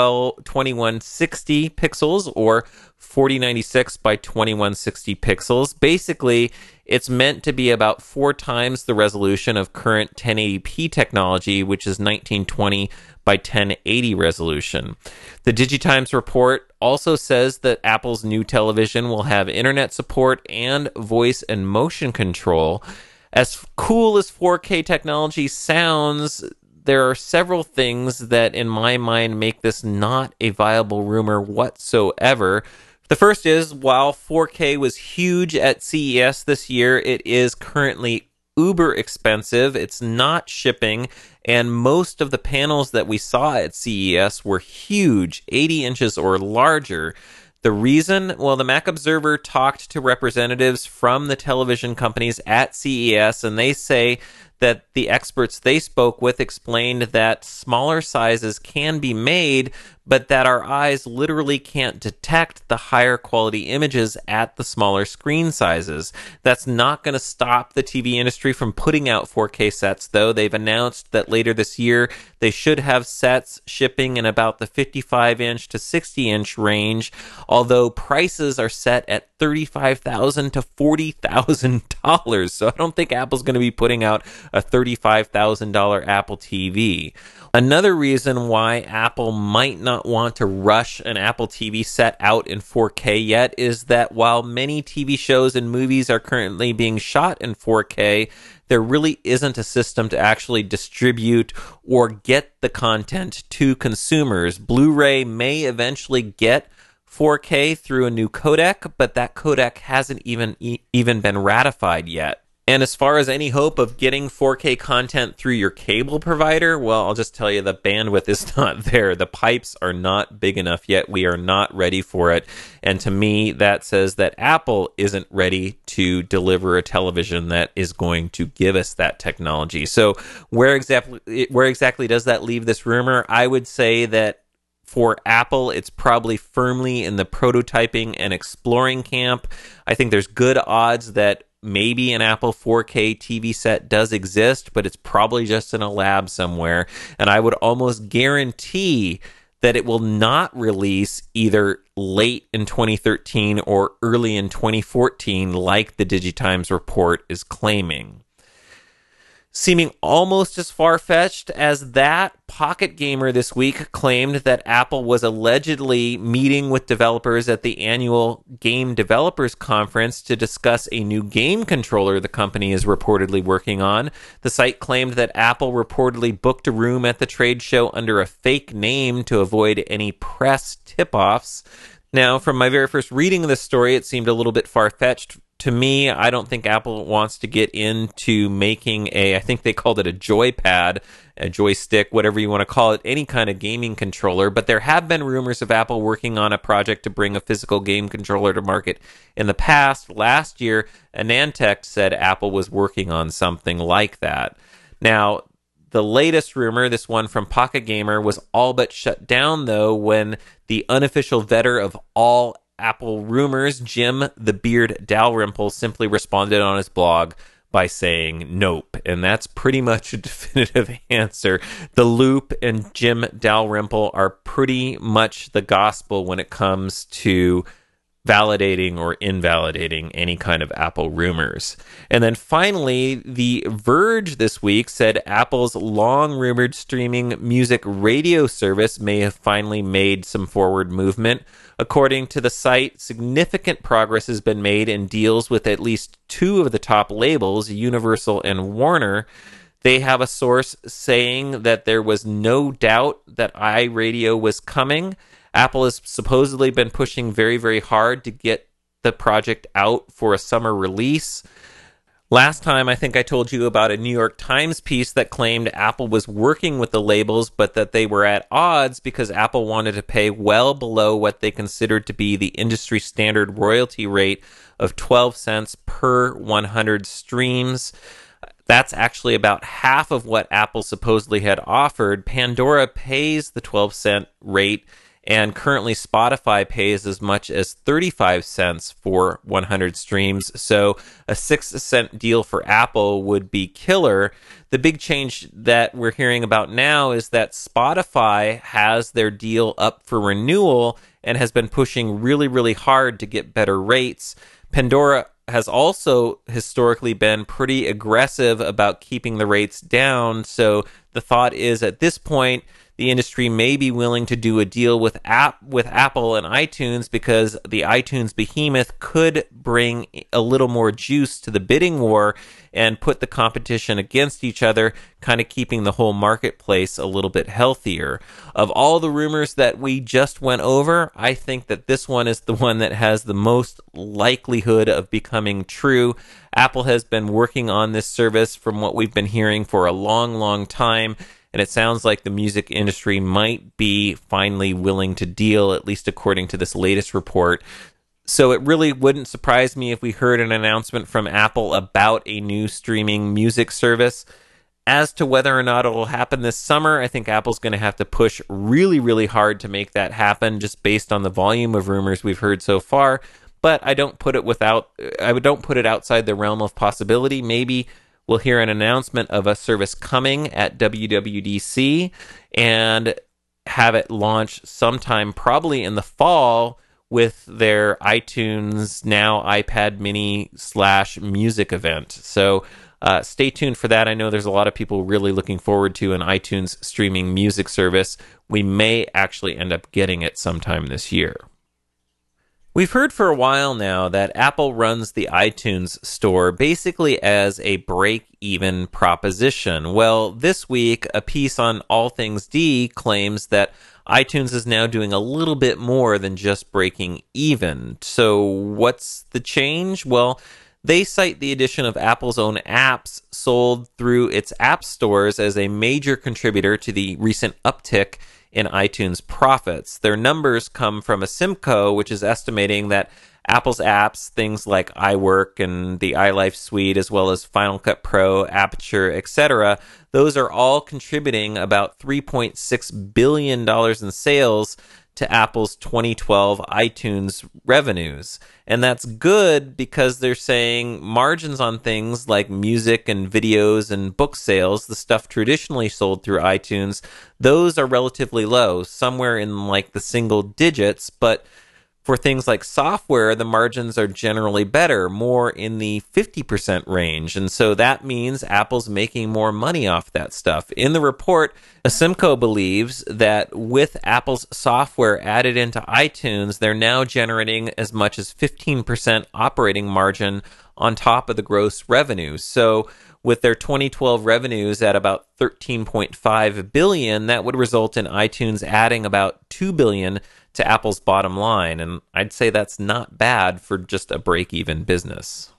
2160 pixels or 4096 by 2160 pixels. Basically, it's meant to be about 4 times the resolution of current 1080p technology, which is 1920 by 1080 resolution. The Digitimes report also says that Apple's new television will have internet support and voice and motion control. As cool as 4K technology sounds, there are several things that, in my mind, make this not a viable rumor whatsoever. The first is, while 4K was huge at CES this year, it is currently uber expensive. It's not shipping, and most of the panels that we saw at CES were huge, 80 inches or larger. The reason? Well, the Mac Observer talked to representatives from the television companies at CES, and they say that the experts they spoke with explained that smaller sizes can be made, but that our eyes literally can't detect the higher quality images at the smaller screen sizes. That's not going to stop the TV industry from putting out 4K sets, though. They've announced that later this year they should have sets shipping in about the 55-inch to 60-inch range, although prices are set at $35,000 to $40,000. So I don't think Apple's going to be putting out a $35,000 Apple TV. Another reason why Apple might not want to rush an Apple TV set out in 4K yet is that while many TV shows and movies are currently being shot in 4K, there really isn't a system to actually distribute or get the content to consumers. Blu-ray may eventually get 4K through a new codec, but that codec hasn't even been ratified yet. And as far as any hope of getting 4K content through your cable provider, well, I'll just tell you the bandwidth is not there. The pipes are not big enough yet. We are not ready for it. And to me, that says that Apple isn't ready to deliver a television that is going to give us that technology. So where exactly does that leave this rumor? I would say that for Apple, it's probably firmly in the prototyping and exploring camp. I think there's good odds that maybe an Apple 4K TV set does exist, but it's probably just in a lab somewhere. And I would almost guarantee that it will not release either late in 2013 or early in 2014 like the Digitimes report is claiming. Seeming almost as far-fetched as that, Pocket Gamer this week claimed that Apple was allegedly meeting with developers at the annual Game Developers Conference to discuss a new game controller the company is reportedly working on. The site claimed that Apple reportedly booked a room at the trade show under a fake name to avoid any press tip-offs. Now, from my very first reading of this story, it seemed a little bit far-fetched. To me, I don't think Apple wants to get into making I think they called it a joypad, a joystick, whatever you want to call it, any kind of gaming controller. But there have been rumors of Apple working on a project to bring a physical game controller to market in the past. Last year, AnandTech said Apple was working on something like that. Now, the latest rumor, this one from Pocket Gamer, was all but shut down, though, when the unofficial vetter of all Apple rumors, Jim the Beard Dalrymple, simply responded on his blog by saying nope. And that's pretty much a definitive answer. The Loop and Jim Dalrymple are pretty much the gospel when it comes to validating or invalidating any kind of Apple rumors. And then finally, The Verge this week said Apple's long-rumored streaming music radio service may have finally made some forward movement. According to the site, significant progress has been made in deals with at least 2 of the top labels, Universal and Warner. They have a source saying that there was no doubt that iRadio was coming. Apple has supposedly been pushing very, very hard to get the project out for a summer release. Last time, I think I told you about a New York Times piece that claimed Apple was working with the labels, but that they were at odds because Apple wanted to pay well below what they considered to be the industry standard royalty rate of 12 cents per 100 streams. That's actually about half of what Apple supposedly had offered. Pandora pays the 12-cent rate, and currently Spotify pays as much as 35 cents for 100 streams. So a 6-cent deal for Apple would be killer. The big change that we're hearing about now is that Spotify has their deal up for renewal and has been pushing really, really hard to get better rates. Pandora has also historically been pretty aggressive about keeping the rates down. So the thought is at this point, the industry may be willing to do a deal with Apple and iTunes because the iTunes behemoth could bring a little more juice to the bidding war and put the competition against each other, kind of keeping the whole marketplace a little bit healthier. Of all the rumors that we just went over, I think that this one is the one that has the most likelihood of becoming true. Apple has been working on this service, from what we've been hearing, for a long, long time. And it sounds like the music industry might be finally willing to deal, at least according to this latest report. So it really wouldn't surprise me if we heard an announcement from Apple about a new streaming music service. As to whether or not it will happen this summer, I think Apple's going to have to push really, really hard to make that happen, just based on the volume of rumors we've heard so far. But I don't put it outside the realm of possibility. Maybe we'll hear an announcement of a service coming at WWDC and have it launch sometime probably in the fall with their iTunes Now iPad Mini / music event. So stay tuned for that. I know there's a lot of people really looking forward to an iTunes streaming music service. We may actually end up getting it sometime this year. We've heard for a while now that Apple runs the iTunes store basically as a break-even proposition. Well, this week, a piece on All Things D claims that iTunes is now doing a little bit more than just breaking even. So what's the change? Well, they cite the addition of Apple's own apps sold through its app stores as a major contributor to the recent uptick in iTunes profits. Their numbers come from a Simco, which is estimating that Apple's apps, things like iWork and the iLife suite, as well as Final Cut Pro, Aperture, etc., those are all contributing about $3.6 billion in sales to Apple's 2012 iTunes revenues. And that's good because they're saying margins on things like music and videos and book sales, the stuff traditionally sold through iTunes, those are relatively low, somewhere in like the single digits, but for things like software, the margins are generally better, more in the 50% range. And so that means Apple's making more money off that stuff. In the report, Asimco believes that with Apple's software added into iTunes, they're now generating as much as 15% operating margin on top of the gross revenue. So with their 2012 revenues at about $13.5 billion, that would result in iTunes adding about $2 billion to Apple's bottom line, and I'd say that's not bad for just a break-even business.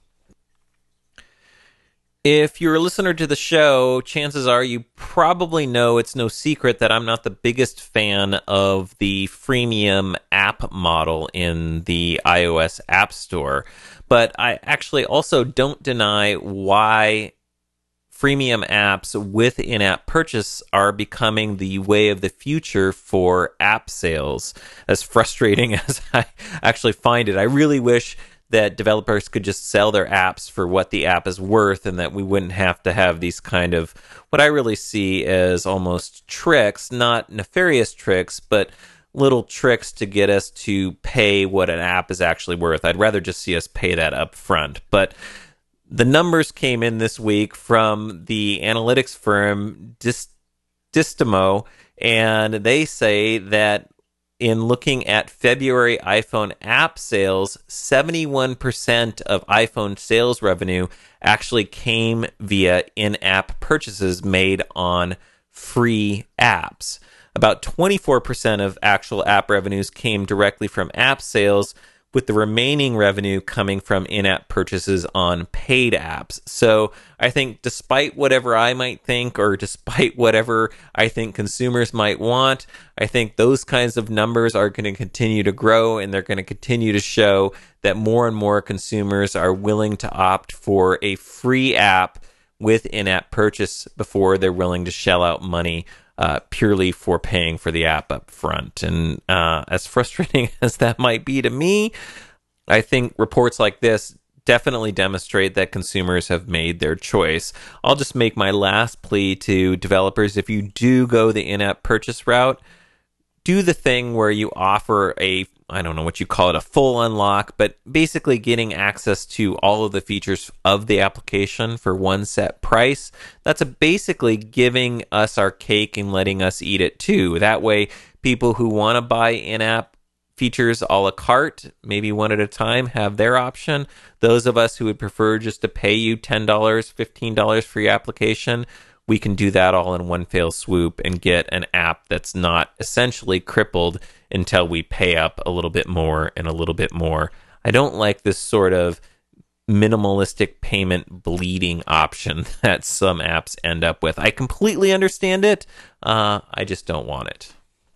If you're a listener to the show, chances are you probably know it's no secret that I'm not the biggest fan of the freemium app model in the iOS App Store, but I actually also don't deny why freemium apps with in-app purchase are becoming the way of the future for app sales. As frustrating as I actually find it, I really wish that developers could just sell their apps for what the app is worth, and that we wouldn't have to have these kind of, what I really see as almost tricks, not nefarious tricks, but little tricks to get us to pay what an app is actually worth. I'd rather just see us pay that up front. But the numbers came in this week from the analytics firm Distimo, and they say that in looking at February iPhone app sales, 71% of iPhone sales revenue actually came via in-app purchases made on free apps. About 24% of actual app revenues came directly from app sales, with the remaining revenue coming from in-app purchases on paid apps. So I think despite whatever I might think, or despite whatever I think consumers might want, I think those kinds of numbers are going to continue to grow, and they're going to continue to show that more and more consumers are willing to opt for a free app with in-app purchase before they're willing to shell out money purely for paying for the app up front. And as frustrating as that might be to me, I think reports like this definitely demonstrate that consumers have made their choice. I'll just make my last plea to developers: if you do go the in-app purchase route, do the thing where you offer I don't know what you call it, a full unlock, but basically getting access to all of the features of the application for one set price. That's basically giving us our cake and letting us eat it too. That way, people who want to buy in-app features a la carte, maybe one at a time, have their option. Those of us who would prefer just to pay you $10, $15 for your application, we can do that all in one fell swoop and get an app that's not essentially crippled until we pay up a little bit more and a little bit more. I don't like this sort of minimalistic payment bleeding option that some apps end up with. I completely understand it. I just don't want it.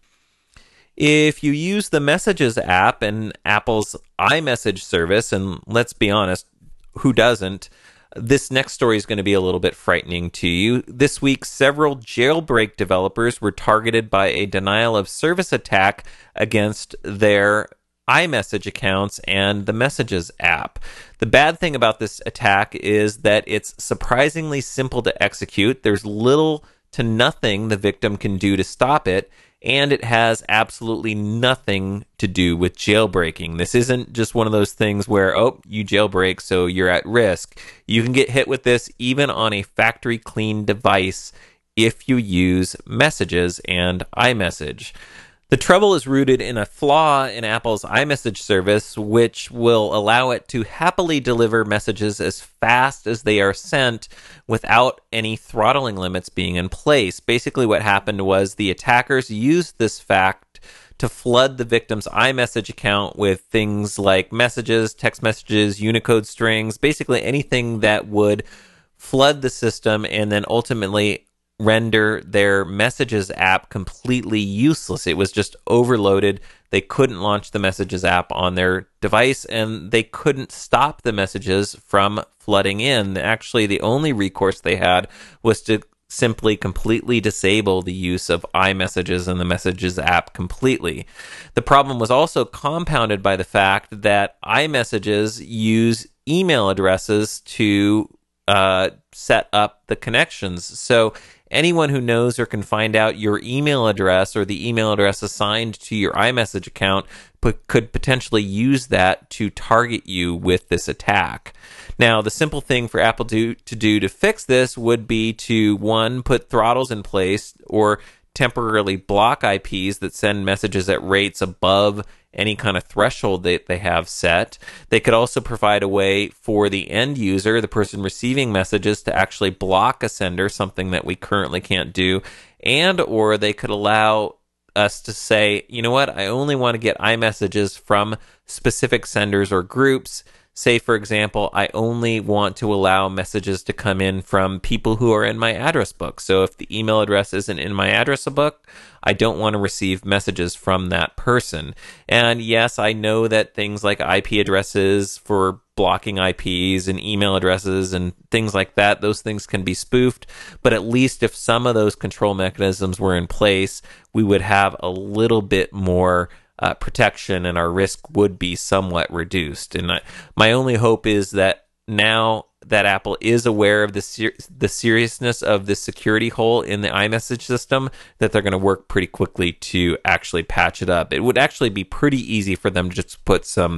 If you use the Messages app and Apple's iMessage service, and let's be honest, who doesn't? This next story is going to be a little bit frightening to you. This week, several jailbreak developers were targeted by a denial of service attack against their iMessage accounts and the Messages app. The bad thing about this attack is that it's surprisingly simple to execute. There's little to nothing the victim can do to stop it, and it has absolutely nothing to do with jailbreaking. This isn't just one of those things where, oh, you jailbreak, so you're at risk. You can get hit with this even on a factory clean device if you use Messages and iMessage. The trouble is rooted in a flaw in Apple's iMessage service, which will allow it to happily deliver messages as fast as they are sent without any throttling limits being in place. Basically, what happened was the attackers used this fact to flood the victim's iMessage account with things like messages, text messages, Unicode strings, basically anything that would flood the system and then ultimately render their Messages app completely useless. It was just overloaded. They couldn't launch the Messages app on their device, and they couldn't stop the messages from flooding in. Actually, the only recourse they had was to simply completely disable the use of iMessages and the Messages app completely. The problem was also compounded by the fact that iMessages use email addresses to set up the connections. So anyone who knows or can find out your email address or the email address assigned to your iMessage account could potentially use that to target you with this attack. Now, the simple thing for Apple to do to fix this would be to, one, put throttles in place or temporarily block IPs that send messages at rates above any kind of threshold that they have set. They could also provide a way for the end user, the person receiving messages, to actually block a sender, something that we currently can't do. And or they could allow us to say, you know what, I only want to get iMessages from specific senders or groups. Say, for example, I only want to allow messages to come in from people who are in my address book. So if the email address isn't in my address book, I don't want to receive messages from that person. And yes, I know that things like IP addresses for blocking IPs and email addresses and things like that, those things can be spoofed. But at least if some of those control mechanisms were in place, we would have a little bit more protection, and our risk would be somewhat reduced. And my only hope is that now that Apple is aware of the seriousness of this security hole in the iMessage system, that they're going to work pretty quickly to actually patch it up. It would actually be pretty easy for them to just put some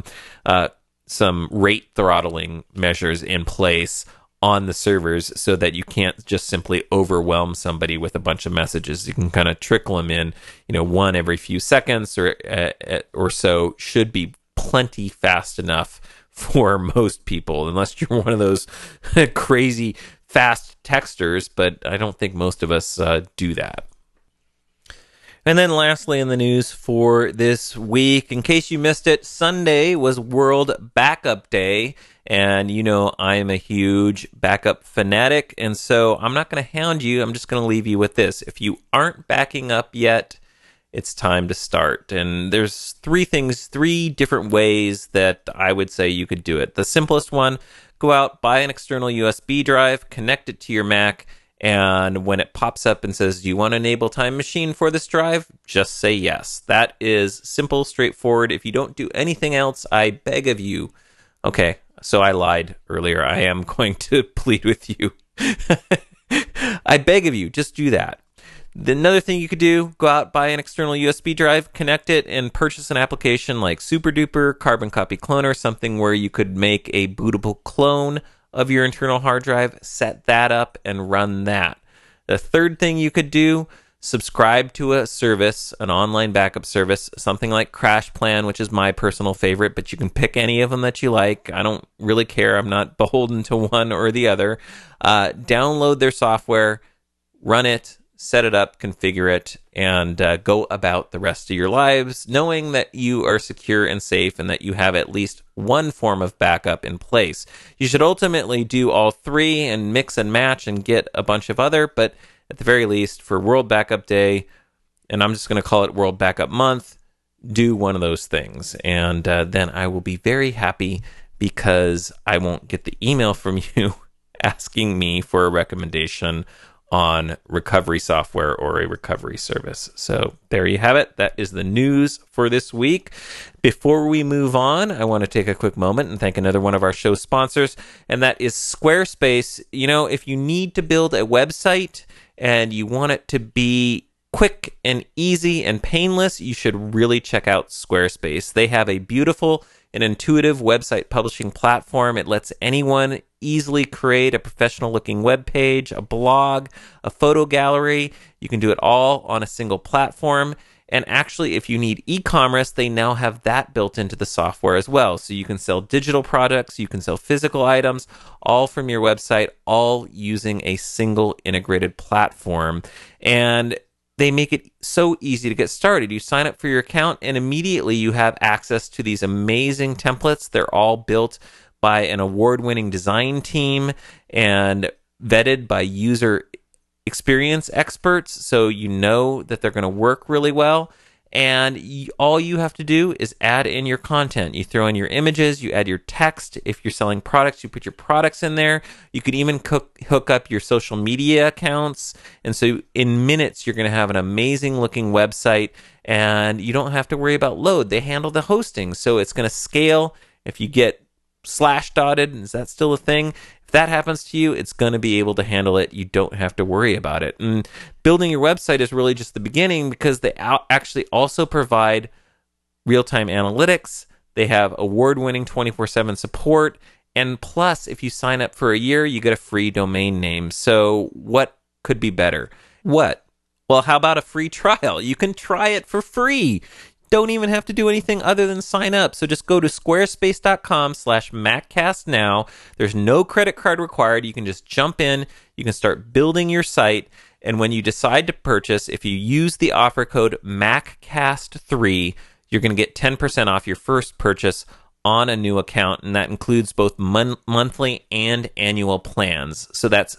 rate throttling measures in place on the servers so that you can't just simply overwhelm somebody with a bunch of messages. You can kind of trickle them in, one every few seconds or so should be plenty fast enough for most people, unless you're one of those crazy fast texters, but I don't think most of us do that. And then lastly in the news for this week, in case you missed it, Sunday was World Backup Day. And you know, I am a huge backup fanatic. And so I'm not going to hound you. I'm just going to leave you with this. If you aren't backing up yet, it's time to start. And there's three different ways that I would say you could do it. The simplest one, go out, buy an external USB drive, connect it to your Mac, and when it pops up and says, do you want to enable Time Machine for this drive? Just say yes. That is simple, straightforward. If you don't do anything else, I beg of you. Okay, so I lied earlier. I am going to plead with you. I beg of you, just do that. Another thing you could do, go out, buy an external USB drive, connect it, and purchase an application like SuperDuper, Carbon Copy Cloner, something where you could make a bootable clone of your internal hard drive, set that up, and run that. The third thing you could do, subscribe to a service, an online backup service, something like CrashPlan, which is my personal favorite, but you can pick any of them that you like. I don't really care. I'm not beholden to one or the other. Download their software, run it, set it up, configure it, and go about the rest of your lives knowing that you are secure and safe and that you have at least one form of backup in place. You should ultimately do all three and mix and match and get a bunch of other, but at the very least, for World Backup Day, and I'm just going to call it World Backup Month, do one of those things. And then I will be very happy because I won't get the email from you asking me for a recommendation on recovery software or a recovery service. So there you have it. That is the news for this week. Before we move on, I want to take a quick moment and thank another one of our show sponsors, and that is Squarespace. You know, if you need to build a website and you want it to be quick and easy and painless, you should really check out Squarespace. They have a beautiful and intuitive website publishing platform. It lets anyone easily create a professional looking web page, a blog, a photo gallery. You can do it all on a single platform. And actually, if you need e-commerce, they now have that built into the software as well. So you can sell digital products, you can sell physical items, all from your website, all using a single integrated platform. And they make it so easy to get started. You sign up for your account and immediately you have access to these amazing templates. They're all built by an award-winning design team and vetted by user experience experts, so you know that they're going to work really well. And all you have to do is add in your content. You throw in your images, you add your text. If you're selling products, you put your products in there. You could even hook up your social media accounts. And so in minutes, you're going to have an amazing looking website, and you don't have to worry about load. They handle the hosting, so it's going to scale. If you get slash dotted, is that still a thing? If that happens to you, it's going to be able to handle it. You don't have to worry about it. And building your website is really just the beginning, because they actually also provide real-time analytics. They have award-winning 24/7 support. And plus, if you sign up for a year, you get a free domain name. So what could be better? What? Well, how about a free trial? You can try it for free. Don't even have to do anything other than sign up. So just go to squarespace.com/MacCast now. There's no credit card required. You can just jump in. You can start building your site. And when you decide to purchase, if you use the offer code MacCast3, you're going to get 10% off your first purchase on a new account. And that includes both monthly and annual plans. So that's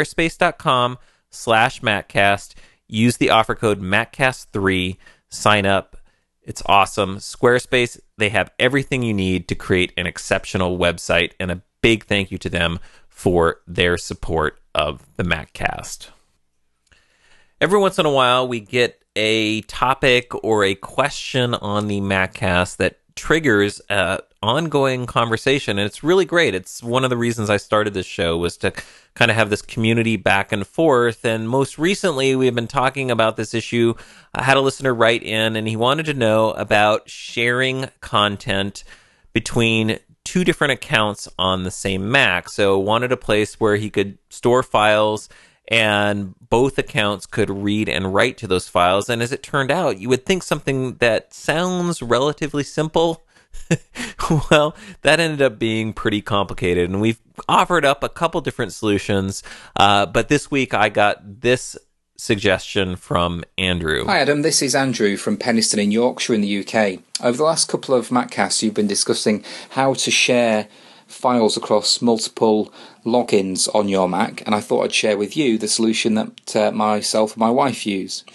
squarespace.com/MacCast. Use the offer code MacCast3. Sign up. It's awesome. Squarespace, they have everything you need to create an exceptional website, and a big thank you to them for their support of the MacCast. Every once in a while, we get a topic or a question on the MacCast that triggers ongoing conversation, and it's really great. It's one of the reasons I started this show, was to kind of have this community back and forth. And most recently, we've been talking about this issue. I had a listener write in, and he wanted to know about sharing content between two different accounts on the same Mac. So wanted a place where he could store files and both accounts could read and write to those files. And as it turned out, you would think something that sounds relatively simple, well, that ended up being pretty complicated. And we've offered up a couple different solutions. But this week I got this suggestion from Andrew.
Hi Adam, this is Andrew from Penistone in Yorkshire in the UK. Over the last couple of Maccasts you've been discussing how to share files across multiple logins on your Mac, and I thought I'd share with you the solution that myself and my wife use.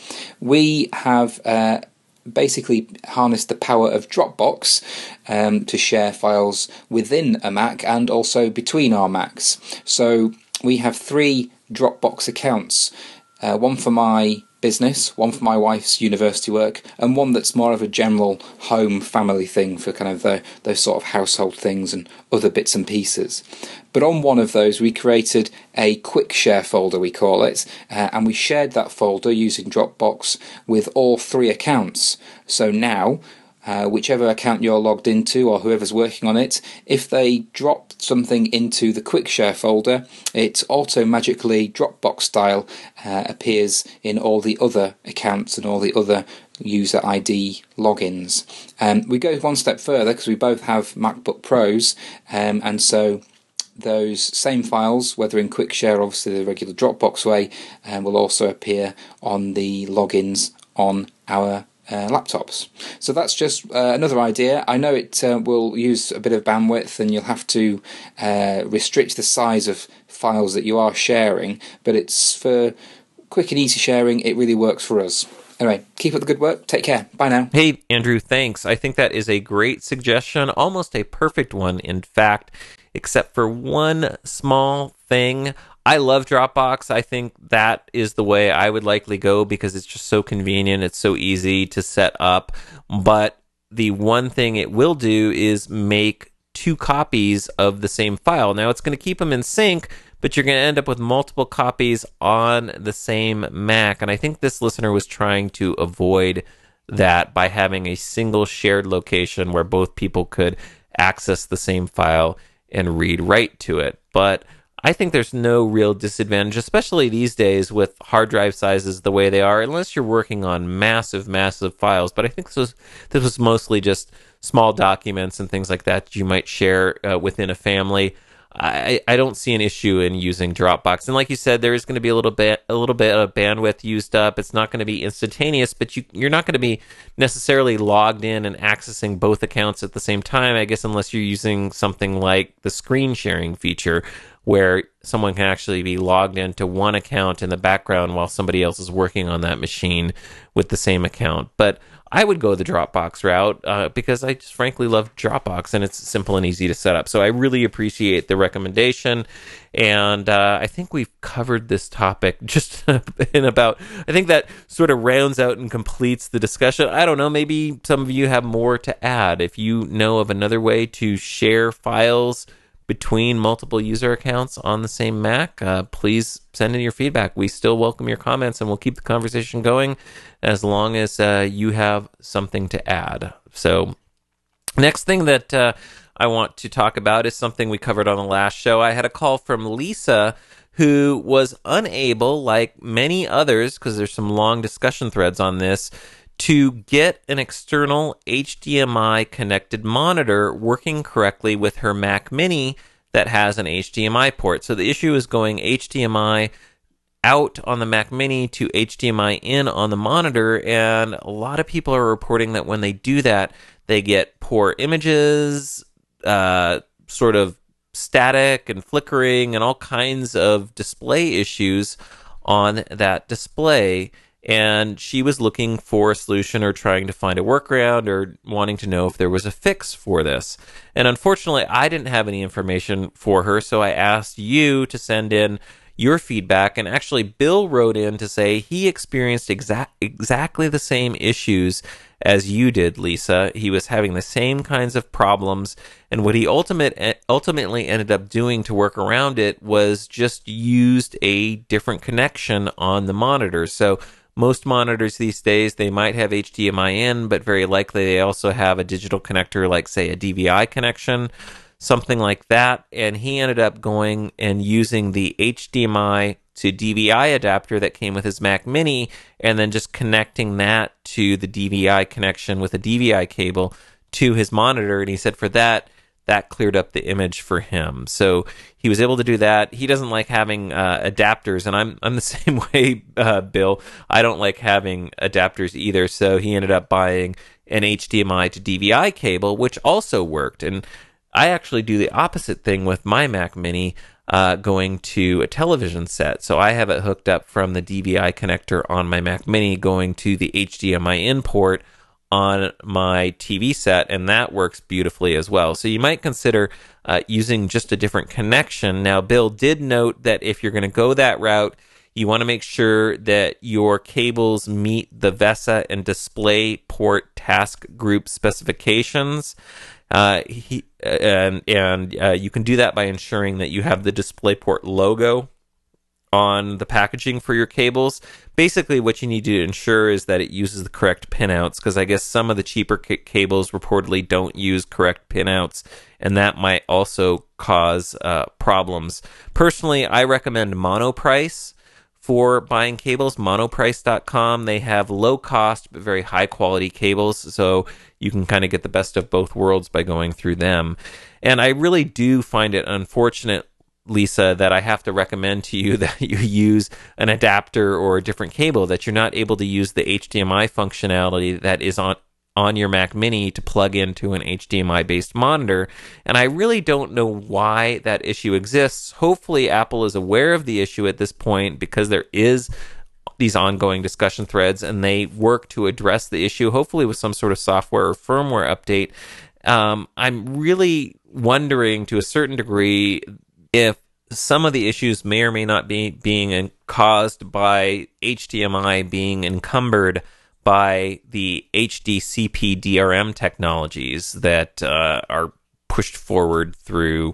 We have basically harnessed the power of Dropbox to share files within a Mac and also between our Macs. So we have 3 Dropbox accounts, one for my business, one for my wife's university work, and one that's more of a general home family thing for kind of those sort of household things and other bits and pieces. But on one of those we created a quick share folder, we call it, and we shared that folder using Dropbox with all 3 accounts. So now whichever account you're logged into or whoever's working on it, if they drop something into the quick share folder, it auto-magically Dropbox style appears in all the other accounts and all the other user ID logins. We go one step further because we both have MacBook Pros, and so those same files, whether in quick share, obviously the regular Dropbox way, will also appear on the logins on our laptops. So that's just another idea. I know it will use a bit of bandwidth and you'll have to restrict the size of files that you are sharing, but it's for quick and easy sharing. It really works for us. Anyway, keep up the good work. Take care. Bye now.
Hey, Andrew, thanks. I think that is a great suggestion, almost a perfect one, in fact, except for one small thing. I love Dropbox. I think that is the way I would likely go because it's just so convenient. It's so easy to set up. But the one thing it will do is make 2 copies of the same file. Now, it's going to keep them in sync, but you're going to end up with multiple copies on the same Mac. And I think this listener was trying to avoid that by having a single shared location where both people could access the same file and read write to it. But I think there's no real disadvantage, especially these days with hard drive sizes the way they are, unless you're working on massive, massive files. But I think this was mostly just small documents and things like that you might share within a family. I don't see an issue in using Dropbox. And like you said, there is going to be a little bit of bandwidth used up. It's not going to be instantaneous, but you're not going to be necessarily logged in and accessing both accounts at the same time, I guess, unless you're using something like the screen sharing feature, where someone can actually be logged into one account in the background while somebody else is working on that machine with the same account. But I would go the Dropbox route because I just frankly love Dropbox and it's simple and easy to set up. So I really appreciate the recommendation. And I think we've covered this topic just in about, I think that sort of rounds out and completes the discussion. I don't know, maybe some of you have more to add. If you know of another way to share files between multiple user accounts on the same Mac, please send in your feedback. We still welcome your comments and we'll keep the conversation going as long as you have something to add. So next thing that I want to talk about is something we covered on the last show. I had a call from Lisa, who was unable, like many others, because there's some long discussion threads on this, to get an external HDMI connected monitor working correctly with her Mac Mini that has an HDMI port. So the issue is going HDMI out on the Mac Mini to HDMI in on the monitor, and a lot of people are reporting that when they do that, they get poor images, sort of static and flickering, and all kinds of display issues on that display. And she was looking for a solution or trying to find a workaround or wanting to know if there was a fix for this. And unfortunately, I didn't have any information for her, so I asked you to send in your feedback. And actually, Bill wrote in to say he experienced exactly the same issues as you did, Lisa. He was having the same kinds of problems, and what he ultimately ended up doing to work around it was just used a different connection on the monitor. So most monitors these days, they might have HDMI in, but very likely they also have a digital connector, like, say, a DVI connection, something like that. And he ended up going and using the HDMI to DVI adapter that came with his Mac Mini, and then just connecting that to the DVI connection with a DVI cable to his monitor. And he said for that, that cleared up the image for him. So he was able to do that. He doesn't like having adapters, and I'm the same way, Bill. I don't like having adapters either. So he ended up buying an HDMI to DVI cable, which also worked. And I actually do the opposite thing with my Mac Mini, going to a television set. So I have it hooked up from the DVI connector on my Mac Mini going to the HDMI in port on my TV set, and that works beautifully as well. So you might consider using just a different connection. Now, Bill did note that if you're going to go that route, you want to make sure that your cables meet the VESA and DisplayPort task group specifications. You can do that by ensuring that you have the DisplayPort logo on the packaging for your cables. Basically, what you need to ensure is that it uses the correct pinouts, because I guess some of the cheaper cables reportedly don't use correct pinouts, and that might also cause problems. Personally, I recommend Monoprice for buying cables, monoprice.com. They have low cost but very high quality cables, so you can kind of get the best of both worlds by going through them. And I really do find it unfortunate, Lisa, that I have to recommend to you that you use an adapter or a different cable, that you're not able to use the HDMI functionality that is on your Mac Mini to plug into an HDMI-based monitor. And I really don't know why that issue exists. Hopefully Apple is aware of the issue at this point, because there is these ongoing discussion threads, and they work to address the issue, hopefully with some sort of software or firmware update. I'm really wondering to a certain degree if some of the issues may or may not be being caused by HDMI being encumbered by the HDCP DRM technologies that are pushed forward through,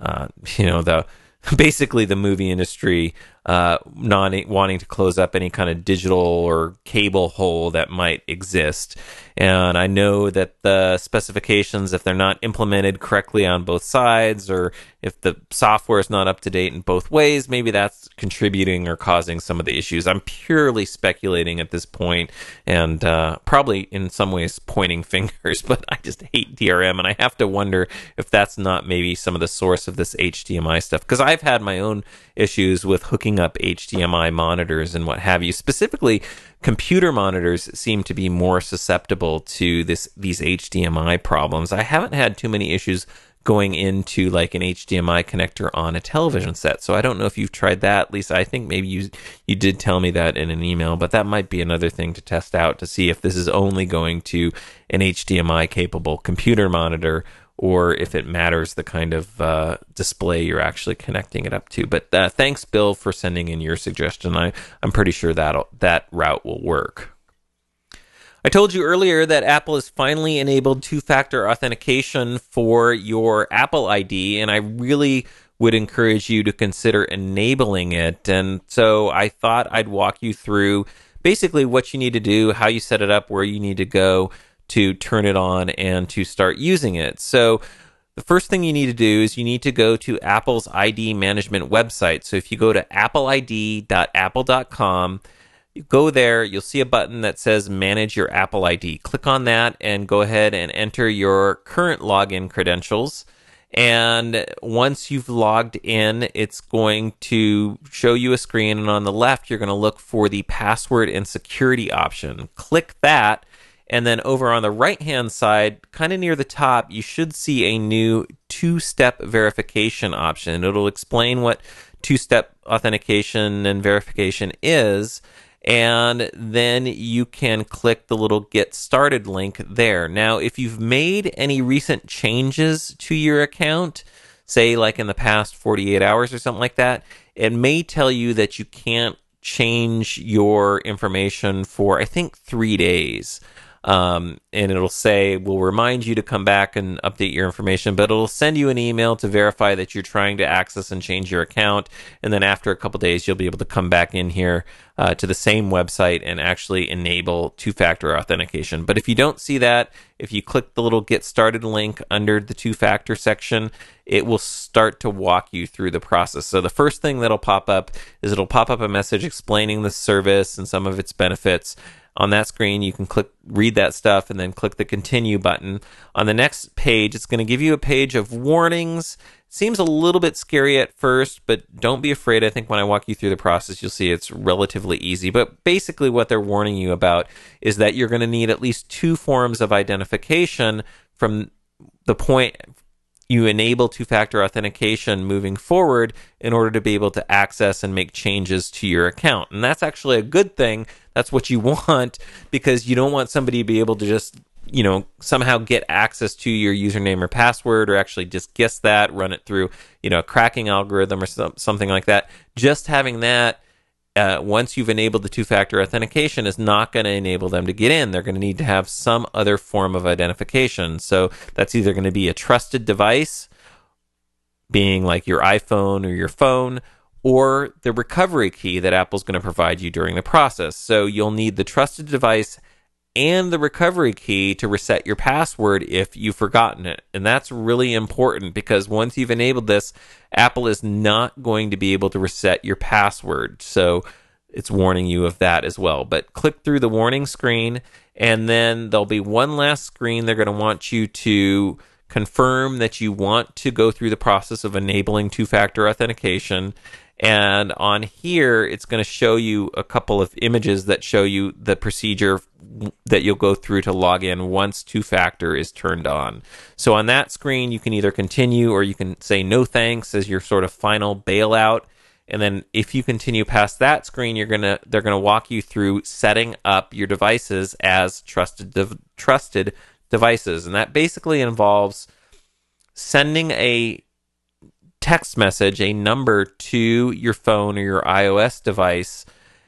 basically the movie industry not wanting to close up any kind of digital or cable hole that might exist. And I know that the specifications, if they're not implemented correctly on both sides, or if the software is not up to date in both ways, maybe that's contributing or causing some of the issues. I'm purely speculating at this point, and probably in some ways pointing fingers, but I just hate DRM, and I have to wonder if that's not maybe some of the source of this HDMI stuff, because I've had my own issues with hooking up HDMI monitors and what have you. Specifically, computer monitors seem to be more susceptible to these HDMI problems. I haven't had too many issues going into like an HDMI connector on a television set, so I don't know if you've tried that, Lisa. I think maybe you did tell me that in an email, but that might be another thing to test out to see if this is only going to an HDMI capable computer monitor, or if it matters the kind of display you're actually connecting it up to. But thanks, Bill, for sending in your suggestion. I'm pretty sure that route will work. I told you earlier that Apple has finally enabled two-factor authentication for your Apple ID, and I really would encourage you to consider enabling it. And so I thought I'd walk you through basically what you need to do, how you set it up, where you need to go to turn it on and to start using it. So the first thing you need to do is you need to go to Apple's ID management website. So if you go to appleid.apple.com, you go there, you'll see a button that says Manage Your Apple ID. Click on that and go ahead and enter your current login credentials. And once you've logged in, it's going to show you a screen, and on the left, you're going to look for the password and security option. Click that. And then over on the right-hand side, kind of near the top, you should see a new two-step verification option. It'll explain what two-step authentication and verification is, and then you can click the little Get Started link there. Now, if you've made any recent changes to your account, say like in the past 48 hours or something like that, it may tell you that you can't change your information for, I think, 3 days. And it'll say, we'll remind you to come back and update your information, but it'll send you an email to verify that you're trying to access and change your account. And then after a couple days, you'll be able to come back in here to the same website and actually enable two-factor authentication. But if you don't see that, if you click the little Get Started link under the two-factor section, it will start to walk you through the process. So the first thing that'll pop up is it'll pop up a message explaining the service and some of its benefits. On that screen, you can read that stuff, and then click the continue button. On the next page, it's going to give you a page of warnings. Seems a little bit scary at first, but don't be afraid. I think when I walk you through the process, you'll see it's relatively easy. But basically what they're warning you about is that you're going to need at least 2 forms of identification from the point you enable two-factor authentication moving forward in order to be able to access and make changes to your account. And that's actually a good thing. That's what you want, because you don't want somebody to be able to just, somehow get access to your username or password, or actually just guess that, run it through, a cracking algorithm or something like that. Just having that, once you've enabled the two-factor authentication, is not going to enable them to get in. They're going to need to have some other form of identification. So that's either going to be a trusted device, being like your iPhone or your phone, or the recovery key that Apple's going to provide you during the process. So you'll need the trusted device and the recovery key to reset your password if you've forgotten it. And that's really important, because once you've enabled this, Apple is not going to be able to reset your password. So it's warning you of that as well. But click through the warning screen, and then there'll be one last screen. They're going to want you to confirm that you want to go through the process of enabling two-factor authentication. And on here, it's going to show you a couple of images that show you the procedure that you'll go through to log in once two-factor is turned on. So on that screen, you can either continue, or you can say no thanks as your sort of final bailout. And then if you continue past that screen, they're gonna walk you through setting up your devices as trusted devices. And that basically involves sending a text message, a number, to your phone or your iOS device,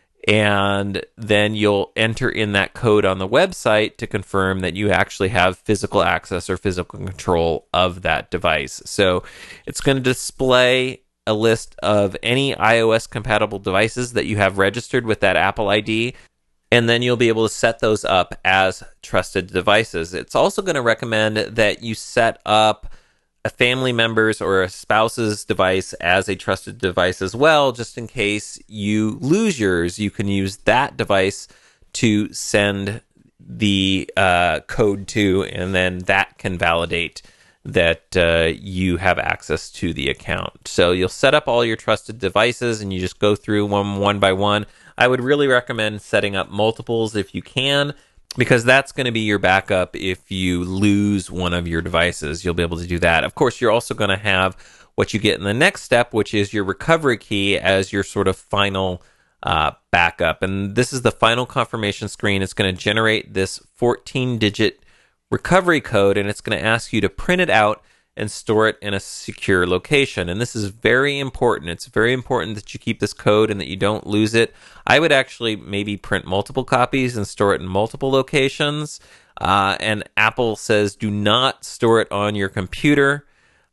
and then you'll enter in that code on the website to confirm that you actually have physical access or physical control of that device. So it's going to display a list of any iOS compatible devices that you have registered with that Apple ID, and then you'll be able to set those up as trusted devices. It's also going to recommend that you set up a family member's or a spouse's device as a trusted device as well, just in case you lose yours. You can use that device to send the code to, and then that can validate that you have access to the account. So you'll set up all your trusted devices, and you just go through one by one. I would really recommend setting up multiples if you can, because that's going to be your backup. If you lose one of your devices, you'll be able to do that. Of course, you're also going to have what you get in the next step, which is your recovery key as your sort of final backup. And this is the final confirmation screen. It's going to generate this 14-digit recovery code, and it's going to ask you to print it out and store it in a secure location. And this is very important. It's very important that you keep this code and that you don't lose it. I would actually maybe print multiple copies and store it in multiple locations. And Apple says do not store it on your computer.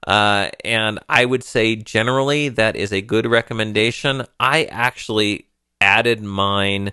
And I would say generally that is a good recommendation. I actually added mine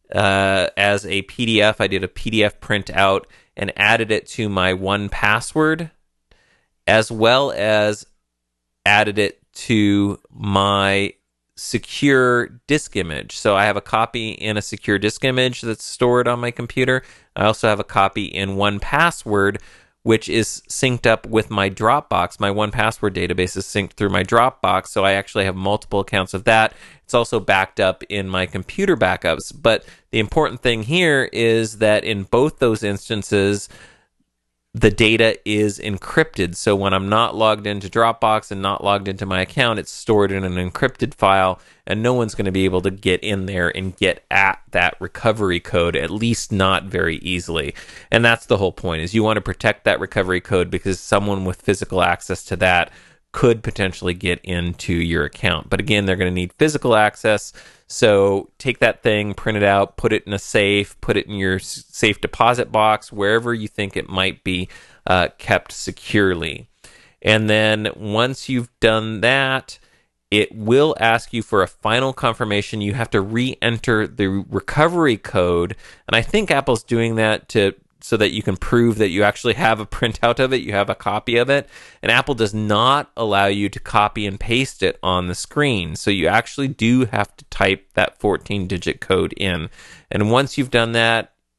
as a PDF. I did a PDF printout and added it to my 1Password, as well as added it to my secure disk image. So I have a copy in a secure disk image that's stored on my computer. I also have a copy in 1Password, which is synced up with my Dropbox. My 1Password database is synced through my Dropbox, so I actually have multiple accounts of that. It's also backed up in my computer backups. But the important thing here is that in both those instances, the data is encrypted. So when I'm not logged into Dropbox and not logged into my account, it's stored in an encrypted file, and no one's going to be able to get in there and get at that recovery code, at least not very easily. And that's the whole point, is you want to protect that recovery code, because someone with physical access to that could potentially get into your account. But again, they're going to need physical access. So take that thing, print it out, put it in a safe, put it in your safe deposit box, wherever you think it might be kept securely. And then once you've done that, it will ask you for a final confirmation. You have to re-enter the recovery code. And I think Apple's doing that so that you can prove that you actually have a printout of it, you have a copy of it. And Apple does not allow you to copy and paste it on the screen. So you actually do have to type that 14-digit code in. And once you've done that,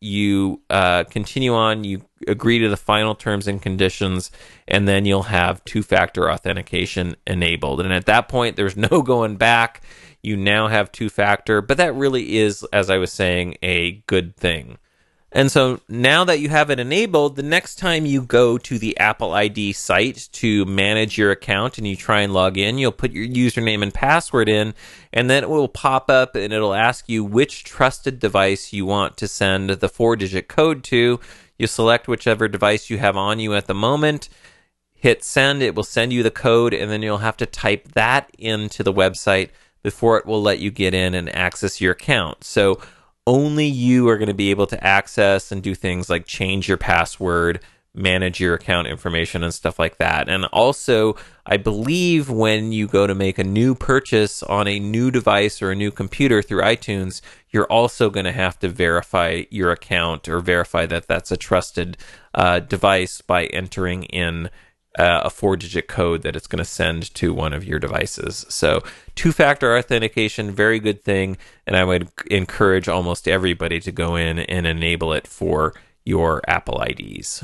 you continue on, you agree to the final terms and conditions, and then you'll have two-factor authentication enabled. And at that point, there's no going back. You now have two-factor, but that really is, as I was saying, a good thing. And so now that you have it enabled, the next time you go to the Apple ID site to manage your account and you try and log in, you'll put your username and password in, and then it will pop up and it'll ask you which trusted device you want to send the 4-digit code to. You select whichever device you have on you at the moment, hit send, it will send you the code, and then you'll have to type that into the website before it will let you get in and access your account. So only you are going to be able to access and do things like change your password, manage your account information, and stuff like that. And also, I believe when you go to make a new purchase on a new device or a new computer through iTunes, you're also going to have to verify your account or verify that that's a trusted device by entering in a 4-digit code that it's going to send to one of your devices. So two-factor authentication, very good thing, and I would encourage almost everybody to go in and enable it for your Apple IDs.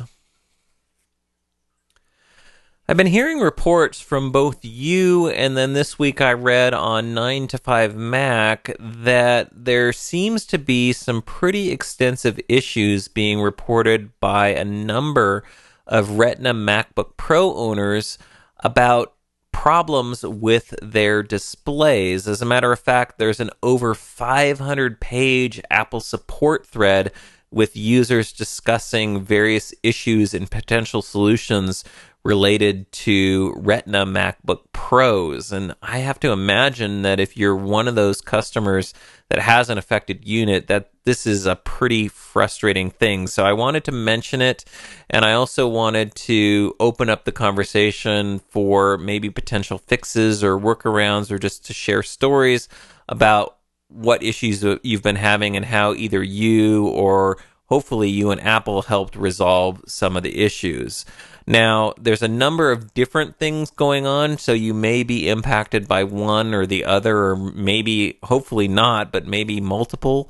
I've been hearing reports from both you and then this week I read on 9 to 5 Mac that there seems to be some pretty extensive issues being reported by a number of Retina MacBook Pro owners about problems with their displays. As a matter of fact, there's an over 500-page Apple support thread with users discussing various issues and potential solutions related to Retina MacBook Pros. And I have to imagine that if you're one of those customers that has an affected unit, that this is a pretty frustrating thing. So I wanted to mention it, and I also wanted to open up the conversation for maybe potential fixes or workarounds, or just to share stories about what issues you've been having and how either you or hopefully you and Apple helped resolve some of the issues. Now, there's a number of different things going on, so you may be impacted by one or the other, or maybe, hopefully not, but maybe multiple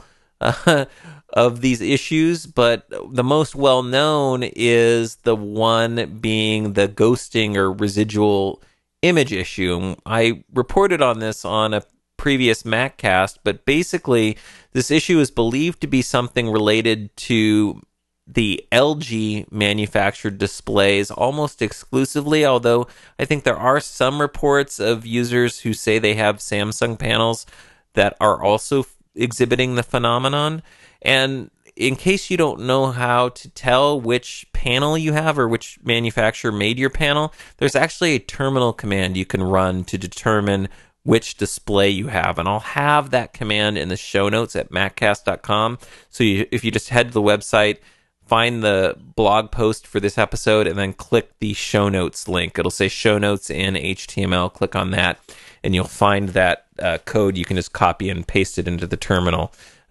of these issues. But the most well-known is the one being the ghosting or residual image issue. I reported on this on a previous MacCast, but basically this issue is believed to be something related to the LG manufactured displays almost exclusively, although I think there are some reports of users who say they have Samsung panels that are also exhibiting the phenomenon. And in case you don't know how to tell which panel you have or which manufacturer made your panel, there's actually a terminal command you can run to determine which display you have. And I'll have that command in the show notes at maccast.com. So if you just head to the website, find the blog post for this episode, and then click the show notes link. It'll say show notes in HTML. Click on that, and you'll find that code. You can just copy and paste it into the terminal.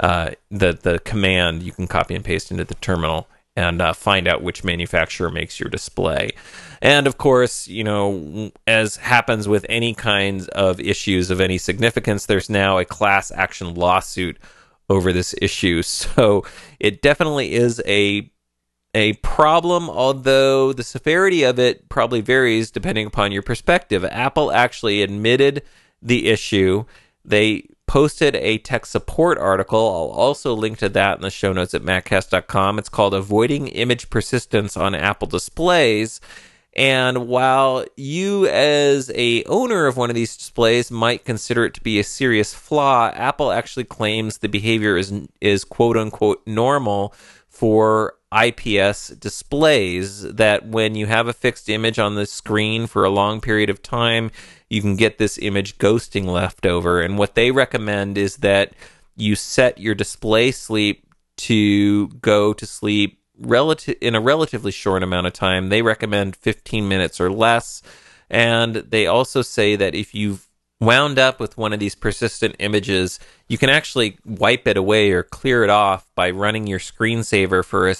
The command you can copy and paste into the terminal and find out which manufacturer makes your display. And of course, you know, as happens with any kinds of issues of any significance, there's now a class action lawsuit over this issue. So it definitely is a problem, although the severity of it probably varies depending upon your perspective. Apple actually admitted the issue. They posted a tech support article. I'll also link to that in the show notes at maccast.com. It's called Avoiding Image Persistence on Apple Displays. And while you as a owner of one of these displays might consider it to be a serious flaw, Apple actually claims the behavior is quote unquote normal for IPS displays, that when you have a fixed image on the screen for a long period of time, you can get this image ghosting left over. And what they recommend is that you set your display sleep to go to sleep in a relatively short amount of time. They recommend 15 minutes or less. And they also say that if you've wound up with one of these persistent images, you can actually wipe it away or clear it off by running your screensaver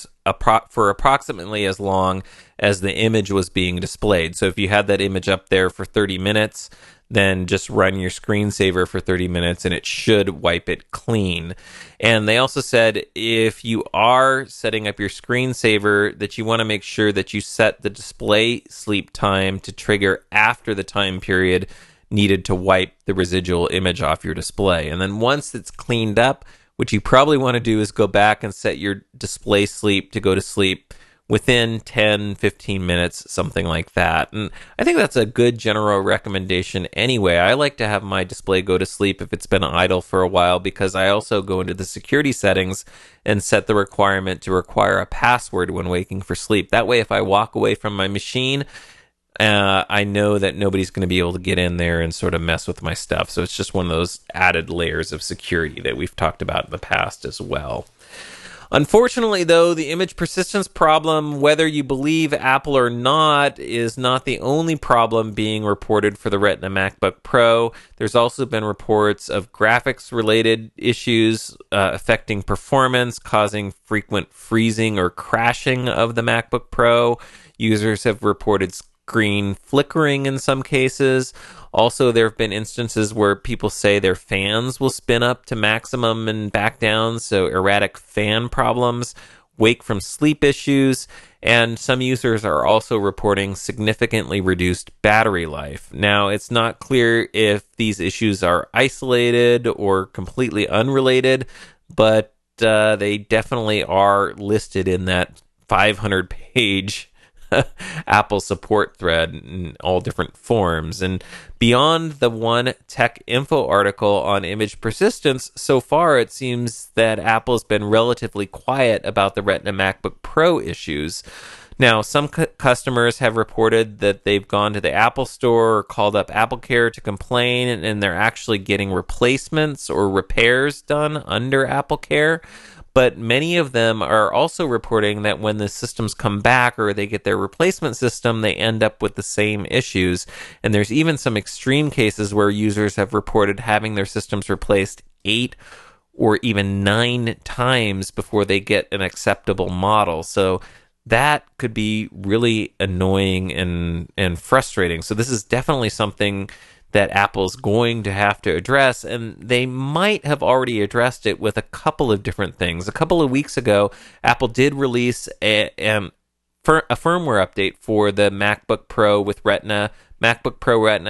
for approximately as long as the image was being displayed. So if you had that image up there for 30 minutes, then just run your screensaver for 30 minutes and it should wipe it clean. And they also said if you are setting up your screensaver, that you want to make sure that you set the display sleep time to trigger after the time period needed to wipe the residual image off your display. And then once it's cleaned up, what you probably want to do is go back and set your display sleep to go to sleep within 10, 15 minutes, something like that. And I think that's a good general recommendation anyway. I like to have my display go to sleep if it's been idle for a while, because I also go into the security settings and set the requirement to require a password when waking for sleep. That way, if I walk away from my machine, I know that nobody's going to be able to get in there and sort of mess with my stuff. So it's just one of those added layers of security that we've talked about in the past as well. Unfortunately, though, the image persistence problem, whether you believe Apple or not, is not the only problem being reported for the Retina MacBook Pro. There's also been reports of graphics-related issues affecting performance, causing frequent freezing or crashing of the MacBook Pro. Users have reported screen flickering in some cases. Also, there have been instances where people say their fans will spin up to maximum and back down, so erratic fan problems, wake from sleep issues, and some users are also reporting significantly reduced battery life. Now, it's not clear if these issues are isolated or completely unrelated, but they definitely are listed in that 500-page Apple support thread in all different forms. And beyond the one Tech Info article on image persistence, so far it seems that Apple's been relatively quiet about the Retina MacBook Pro issues. Now, some customers have reported that they've gone to the Apple Store or called up AppleCare to complain, and they're actually getting replacements or repairs done under AppleCare. But many of them are also reporting that when the systems come back or they get their replacement system, they end up with the same issues. And there's even some extreme cases where users have reported having their systems replaced 8 or even 9 times before they get an acceptable model. So that could be really annoying and frustrating. So this is definitely something that Apple's going to have to address, and they might have already addressed it with a couple of different things. A couple of weeks ago, Apple did release a firmware update for the MacBook Pro with Retina. MacBook Pro Retina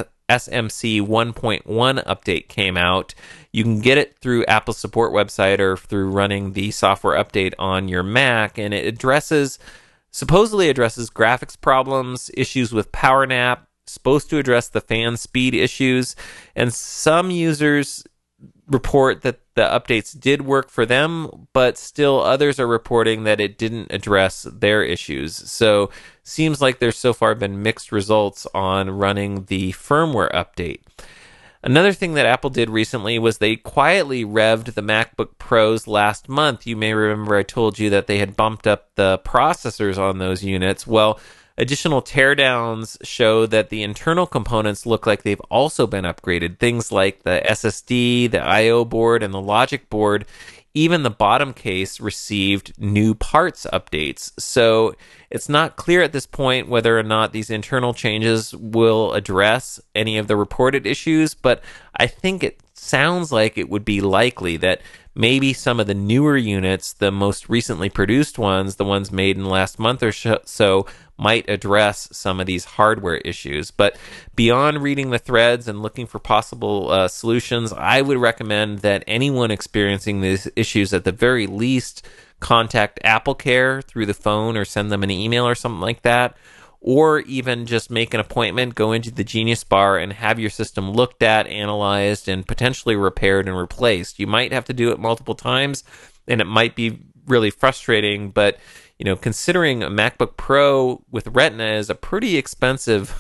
SMC 1.1 update came out. You can get it through Apple's support website or through running the software update on your Mac, and it supposedly addresses graphics problems, issues with power nap, supposed to address the fan speed issues, and some users report that the updates did work for them, but still others are reporting that it didn't address their issues. So seems like there's so far been mixed results on running the firmware update. Another thing that Apple did recently was they quietly revved the MacBook Pros last month. You may remember I told you that they had bumped up the processors on those units. Well, additional teardowns show that the internal components look like they've also been upgraded. Things like the SSD, the I/O board, and the logic board. Even the bottom case received new parts updates. So it's not clear at this point whether or not these internal changes will address any of the reported issues, but I think it sounds like it would be likely that maybe some of the newer units, the most recently produced ones, the ones made in the last month or so, might address some of these hardware issues. But beyond reading the threads and looking for possible solutions, I would recommend that anyone experiencing these issues at the very least contact AppleCare through the phone or send them an email or something like that, or even just make an appointment, go into the Genius Bar and have your system looked at, analyzed, and potentially repaired and replaced. You might have to do it multiple times, and it might be really frustrating, but considering a MacBook Pro with Retina is a pretty expensive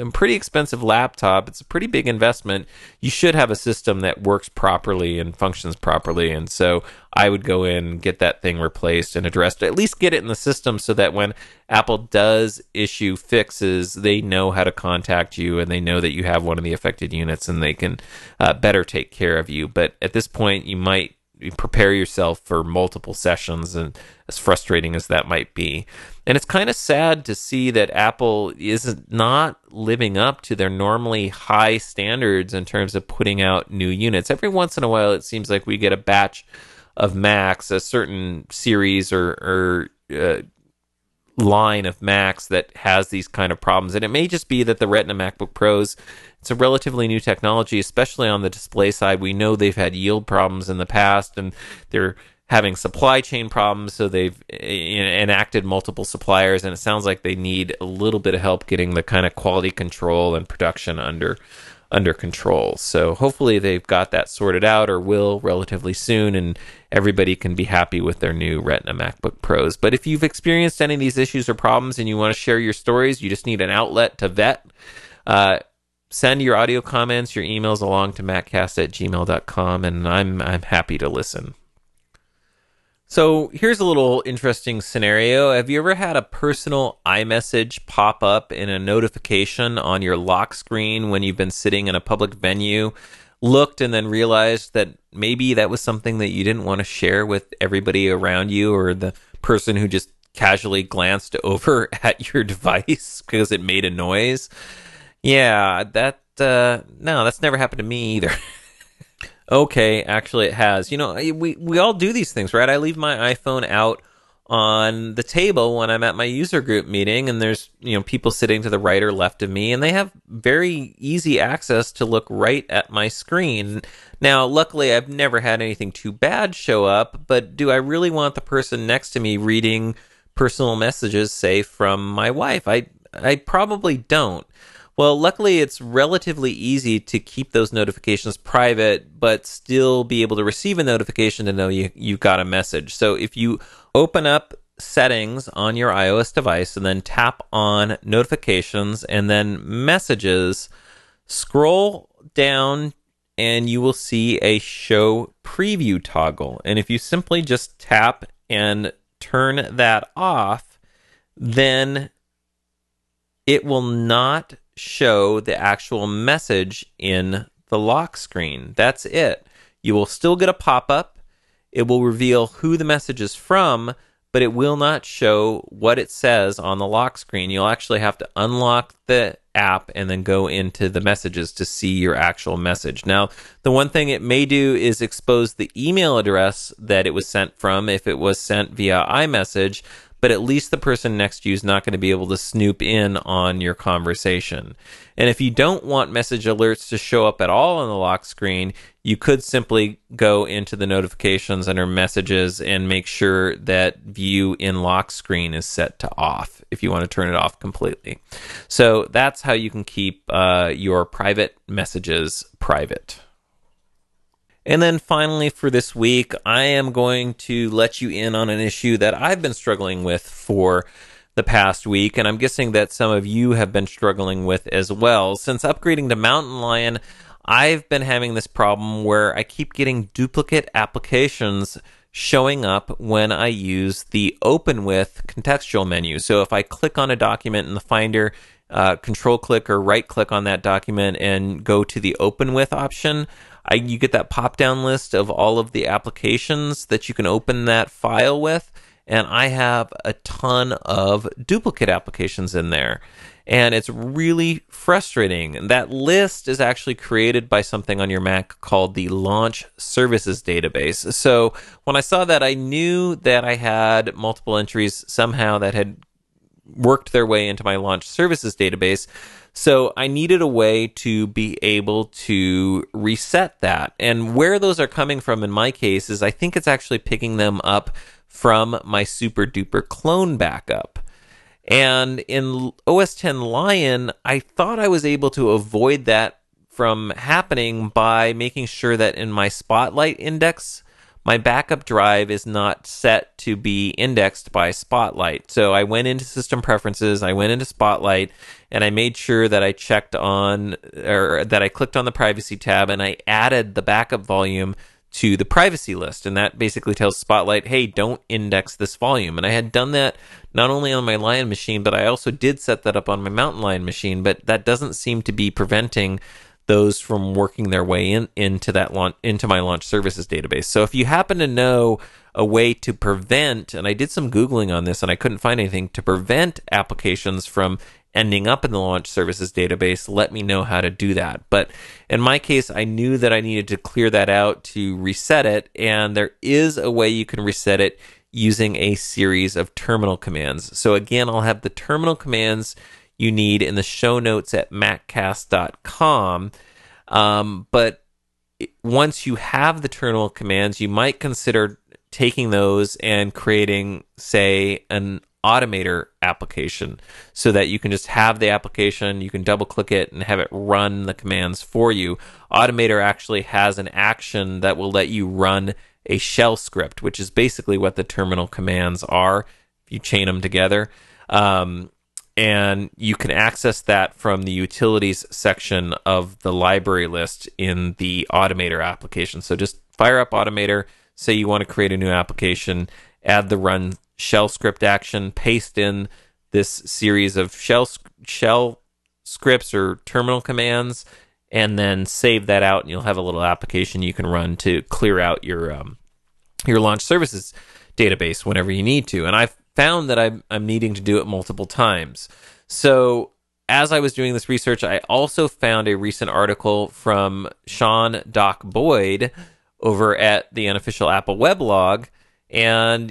laptop, it's a pretty big investment. You should have a system that works properly and functions properly, and so I would go in and get that thing replaced and addressed. At least get it in the system so that when Apple does issue fixes, they know how to contact you and they know that you have one of the affected units and they can better take care of you. But at this point, you might prepare yourself for multiple sessions, and as frustrating as that might be. And it's kind of sad to see that Apple is not living up to their normally high standards in terms of putting out new units. Every once in a while, it seems like we get a batch of Macs, a certain series or line of Macs that has these kind of problems. And it may just be that the Retina MacBook Pros, it's a relatively new technology, especially on the display side. We know they've had yield problems in the past, and they're having supply chain problems, so they've enacted multiple suppliers, and it sounds like they need a little bit of help getting the kind of quality control and production under control. So hopefully they've got that sorted out, or will relatively soon, and everybody can be happy with their new Retina MacBook Pros. But if you've experienced any of these issues or problems and you want to share your stories, you just need an outlet to vet. Send your audio comments, your emails along to maccast@gmail.com, and I'm happy to listen. So here's a little interesting scenario. Have you ever had a personal iMessage pop up in a notification on your lock screen when you've been sitting in a public venue, looked and then realized that maybe that was something that you didn't want to share with everybody around you, or the person who just casually glanced over at your device because it made a noise? Yeah, no, that's never happened to me either. Okay, actually it has. You know, we all do these things, right? I leave my iPhone out on the table when I'm at my user group meeting, and there's, people sitting to the right or left of me, and they have very easy access to look right at my screen. Now, luckily, I've never had anything too bad show up, but do I really want the person next to me reading personal messages, say, from my wife? I probably don't. Well, luckily, it's relatively easy to keep those notifications private, but still be able to receive a notification to know you got a message. So if you open up Settings on your iOS device and then tap on Notifications and then Messages, scroll down and you will see a Show Preview toggle. And if you simply just tap and turn that off, then it will not show the actual message in the lock screen. That's it. You will still get a pop-up. It will reveal who the message is from, but it will not show what it says on the lock screen. You'll actually have to unlock the app and then go into the messages to see your actual message. Now, the one thing it may do is expose the email address that it was sent from if it was sent via iMessage, but at least the person next to you is not going to be able to snoop in on your conversation. And if you don't want message alerts to show up at all on the lock screen, you could simply go into the notifications under messages and make sure that view in lock screen is set to off if you want to turn it off completely. So that's how you can keep your private messages private. And then finally for this week, I am going to let you in on an issue that I've been struggling with for the past week, and I'm guessing that some of you have been struggling with as well. Since upgrading to Mountain Lion, I've been having this problem where I keep getting duplicate applications showing up when I use the Open With contextual menu. So if I click on a document in the Finder, control click or right click on that document and go to the Open With option, you get that pop-down list of all of the applications that you can open that file with, and I have a ton of duplicate applications in there, and it's really frustrating. That list is actually created by something on your Mac called the Launch Services Database. So when I saw that, I knew that I had multiple entries somehow that had worked their way into my Launch Services Database. So I needed a way to be able to reset that. And where those are coming from in my case is I think it's actually picking them up from my super duper clone backup. And in OS X Lion, I thought I was able to avoid that from happening by making sure that in my Spotlight index, my backup drive is not set to be indexed by Spotlight. So I went into System Preferences, I went into Spotlight, and I made sure that I checked on, or that I clicked on the Privacy tab, and I added the backup volume to the privacy list. And that basically tells Spotlight, hey, don't index this volume. And I had done that not only on my Lion machine, but I also did set that up on my Mountain Lion machine, but that doesn't seem to be preventing those from working their way into my launch services database. So if you happen to know a way to prevent, and I did some Googling on this and I couldn't find anything, to prevent applications from ending up in the launch services database, let me know how to do that. But in my case, I knew that I needed to clear that out to reset it, and there is a way you can reset it using a series of terminal commands. So again, I'll have the terminal commands you need in the show notes at maccast.com. But once you have the terminal commands, you might consider taking those and creating, say, an Automator application so that you can just have the application, you can double click it and have it run the commands for you. Automator actually has an action that will let you run a shell script, which is basically what the terminal commands are if you chain them together. And you can access that from the utilities section of the library list in the Automator application. So just fire up Automator, say you want to create a new application, add the run shell script action, paste in this series of shell scripts or terminal commands, and then save that out, and you'll have a little application you can run to clear out your launch services database whenever you need to. And I've found that I'm needing to do it multiple times. So as I was doing this research, I also found a recent article from Sean Doc Boyd over at the Unofficial Apple Weblog, and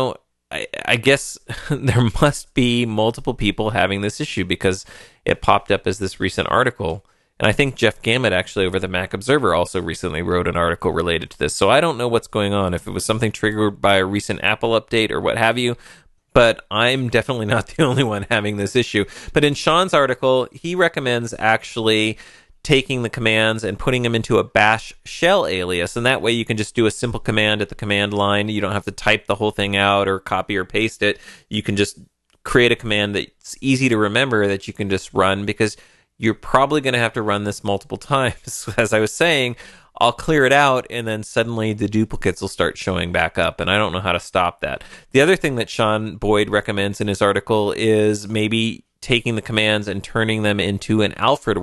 I guess there must be multiple people having this issue because it popped up as this recent article. And I think Jeff Gamet, actually, over the Mac Observer, also recently wrote an article related to this. So I don't know what's going on, if it was something triggered by a recent Apple update or what have you, but I'm definitely not the only one having this issue. But in Sean's article, he recommends actually taking the commands and putting them into a bash shell alias, and that way you can just do a simple command at the command line. You don't have to type the whole thing out or copy or paste it. You can just create a command that's easy to remember that you can just run, because you're probably going to have to run this multiple times. As I was saying, I'll clear it out and then suddenly the duplicates will start showing back up, and I don't know how to stop that. The other thing that Sean Boyd recommends in his article is maybe taking the commands and turning them into an Alfred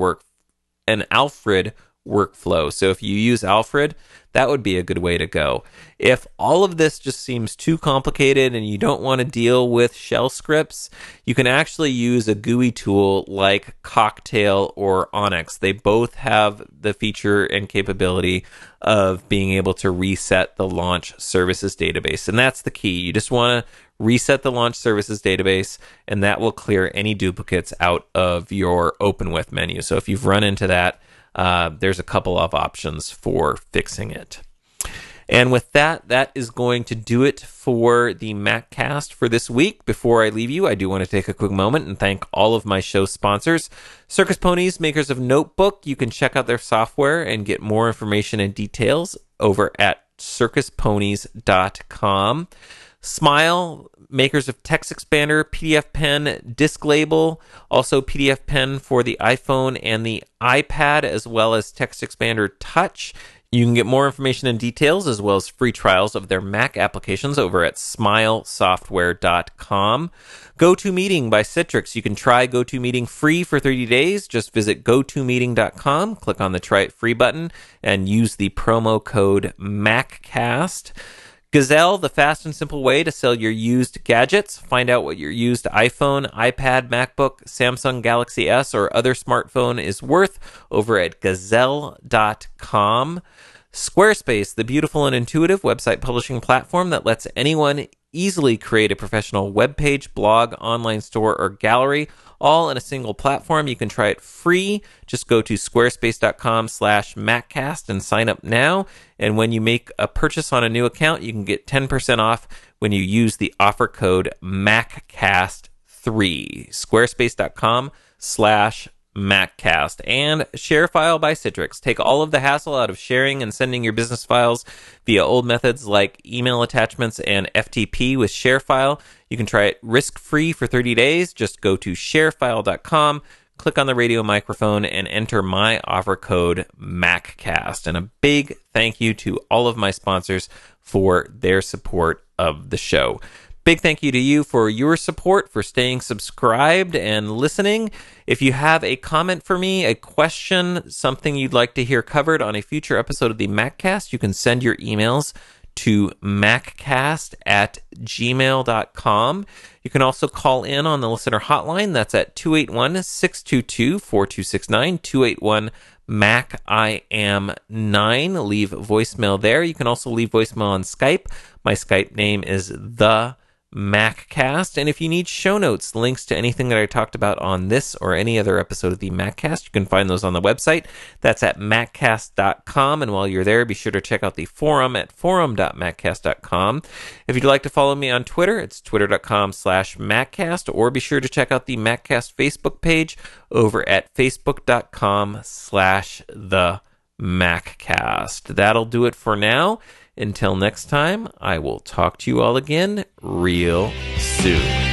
workflow. So if you use Alfred, that would be a good way to go. If all of this just seems too complicated and you don't want to deal with shell scripts, you can actually use a GUI tool like Cocktail or Onyx. They both have the feature and capability of being able to reset the launch services database. And that's the key. You just want to reset the launch services database, and that will clear any duplicates out of your Open With menu. So if you've run into that, there's a couple of options for fixing it. And with that, that is going to do it for the MacCast for this week. Before I leave you, I do want to take a quick moment and thank all of my show sponsors. Circus Ponies, makers of Notebook. You can check out their software and get more information and details over at circusponies.com. Smile, makers of Text Expander, PDF Pen, Disk Label, also PDF Pen for the iPhone and the iPad, as well as Text Expander Touch. You can get more information and details, as well as free trials of their Mac applications over at smilesoftware.com. GoToMeeting by Citrix. You can try GoToMeeting free for 30 days. Just visit gotomeeting.com, click on the Try It Free button, and use the promo code MacCast. Gazelle, the fast and simple way to sell your used gadgets. Find out what your used iPhone, iPad, MacBook, Samsung Galaxy S, or other smartphone is worth over at gazelle.com. Squarespace, the beautiful and intuitive website publishing platform that lets anyone easily create a professional web page, blog, online store, or gallery, all in a single platform. You can try it free. Just go to squarespace.com/MacCast and sign up now. And when you make a purchase on a new account, you can get 10% off when you use the offer code MacCast3. Squarespace.com/MacCast. And ShareFile by Citrix. Take all of the hassle out of sharing and sending your business files via old methods like email attachments and FTP with ShareFile. You can try it risk-free for 30 days. Just go to sharefile.com, click on the radio microphone, and enter my offer code MacCast. And a big thank you to all of my sponsors for their support of the show. Big thank you to you for your support, for staying subscribed and listening. If you have a comment for me, a question, something you'd like to hear covered on a future episode of the MacCast, you can send your emails to maccast@gmail.com. You can also call in on the listener hotline. That's at 281-622-4269, 281-MAC-I-AM-9. Leave voicemail there. You can also leave voicemail on Skype. My Skype name is The MacCast. And if you need show notes, links to anything that I talked about on this or any other episode of the MacCast, you can find those on the website. That's at maccast.com. And while you're there, be sure to check out the forum at forum.maccast.com. If you'd like to follow me on Twitter, it's twitter.com/MacCast, or be sure to check out the MacCast Facebook page over at facebook.com/the-MacCast. That'll do it for now. Until next time, I will talk to you all again real soon.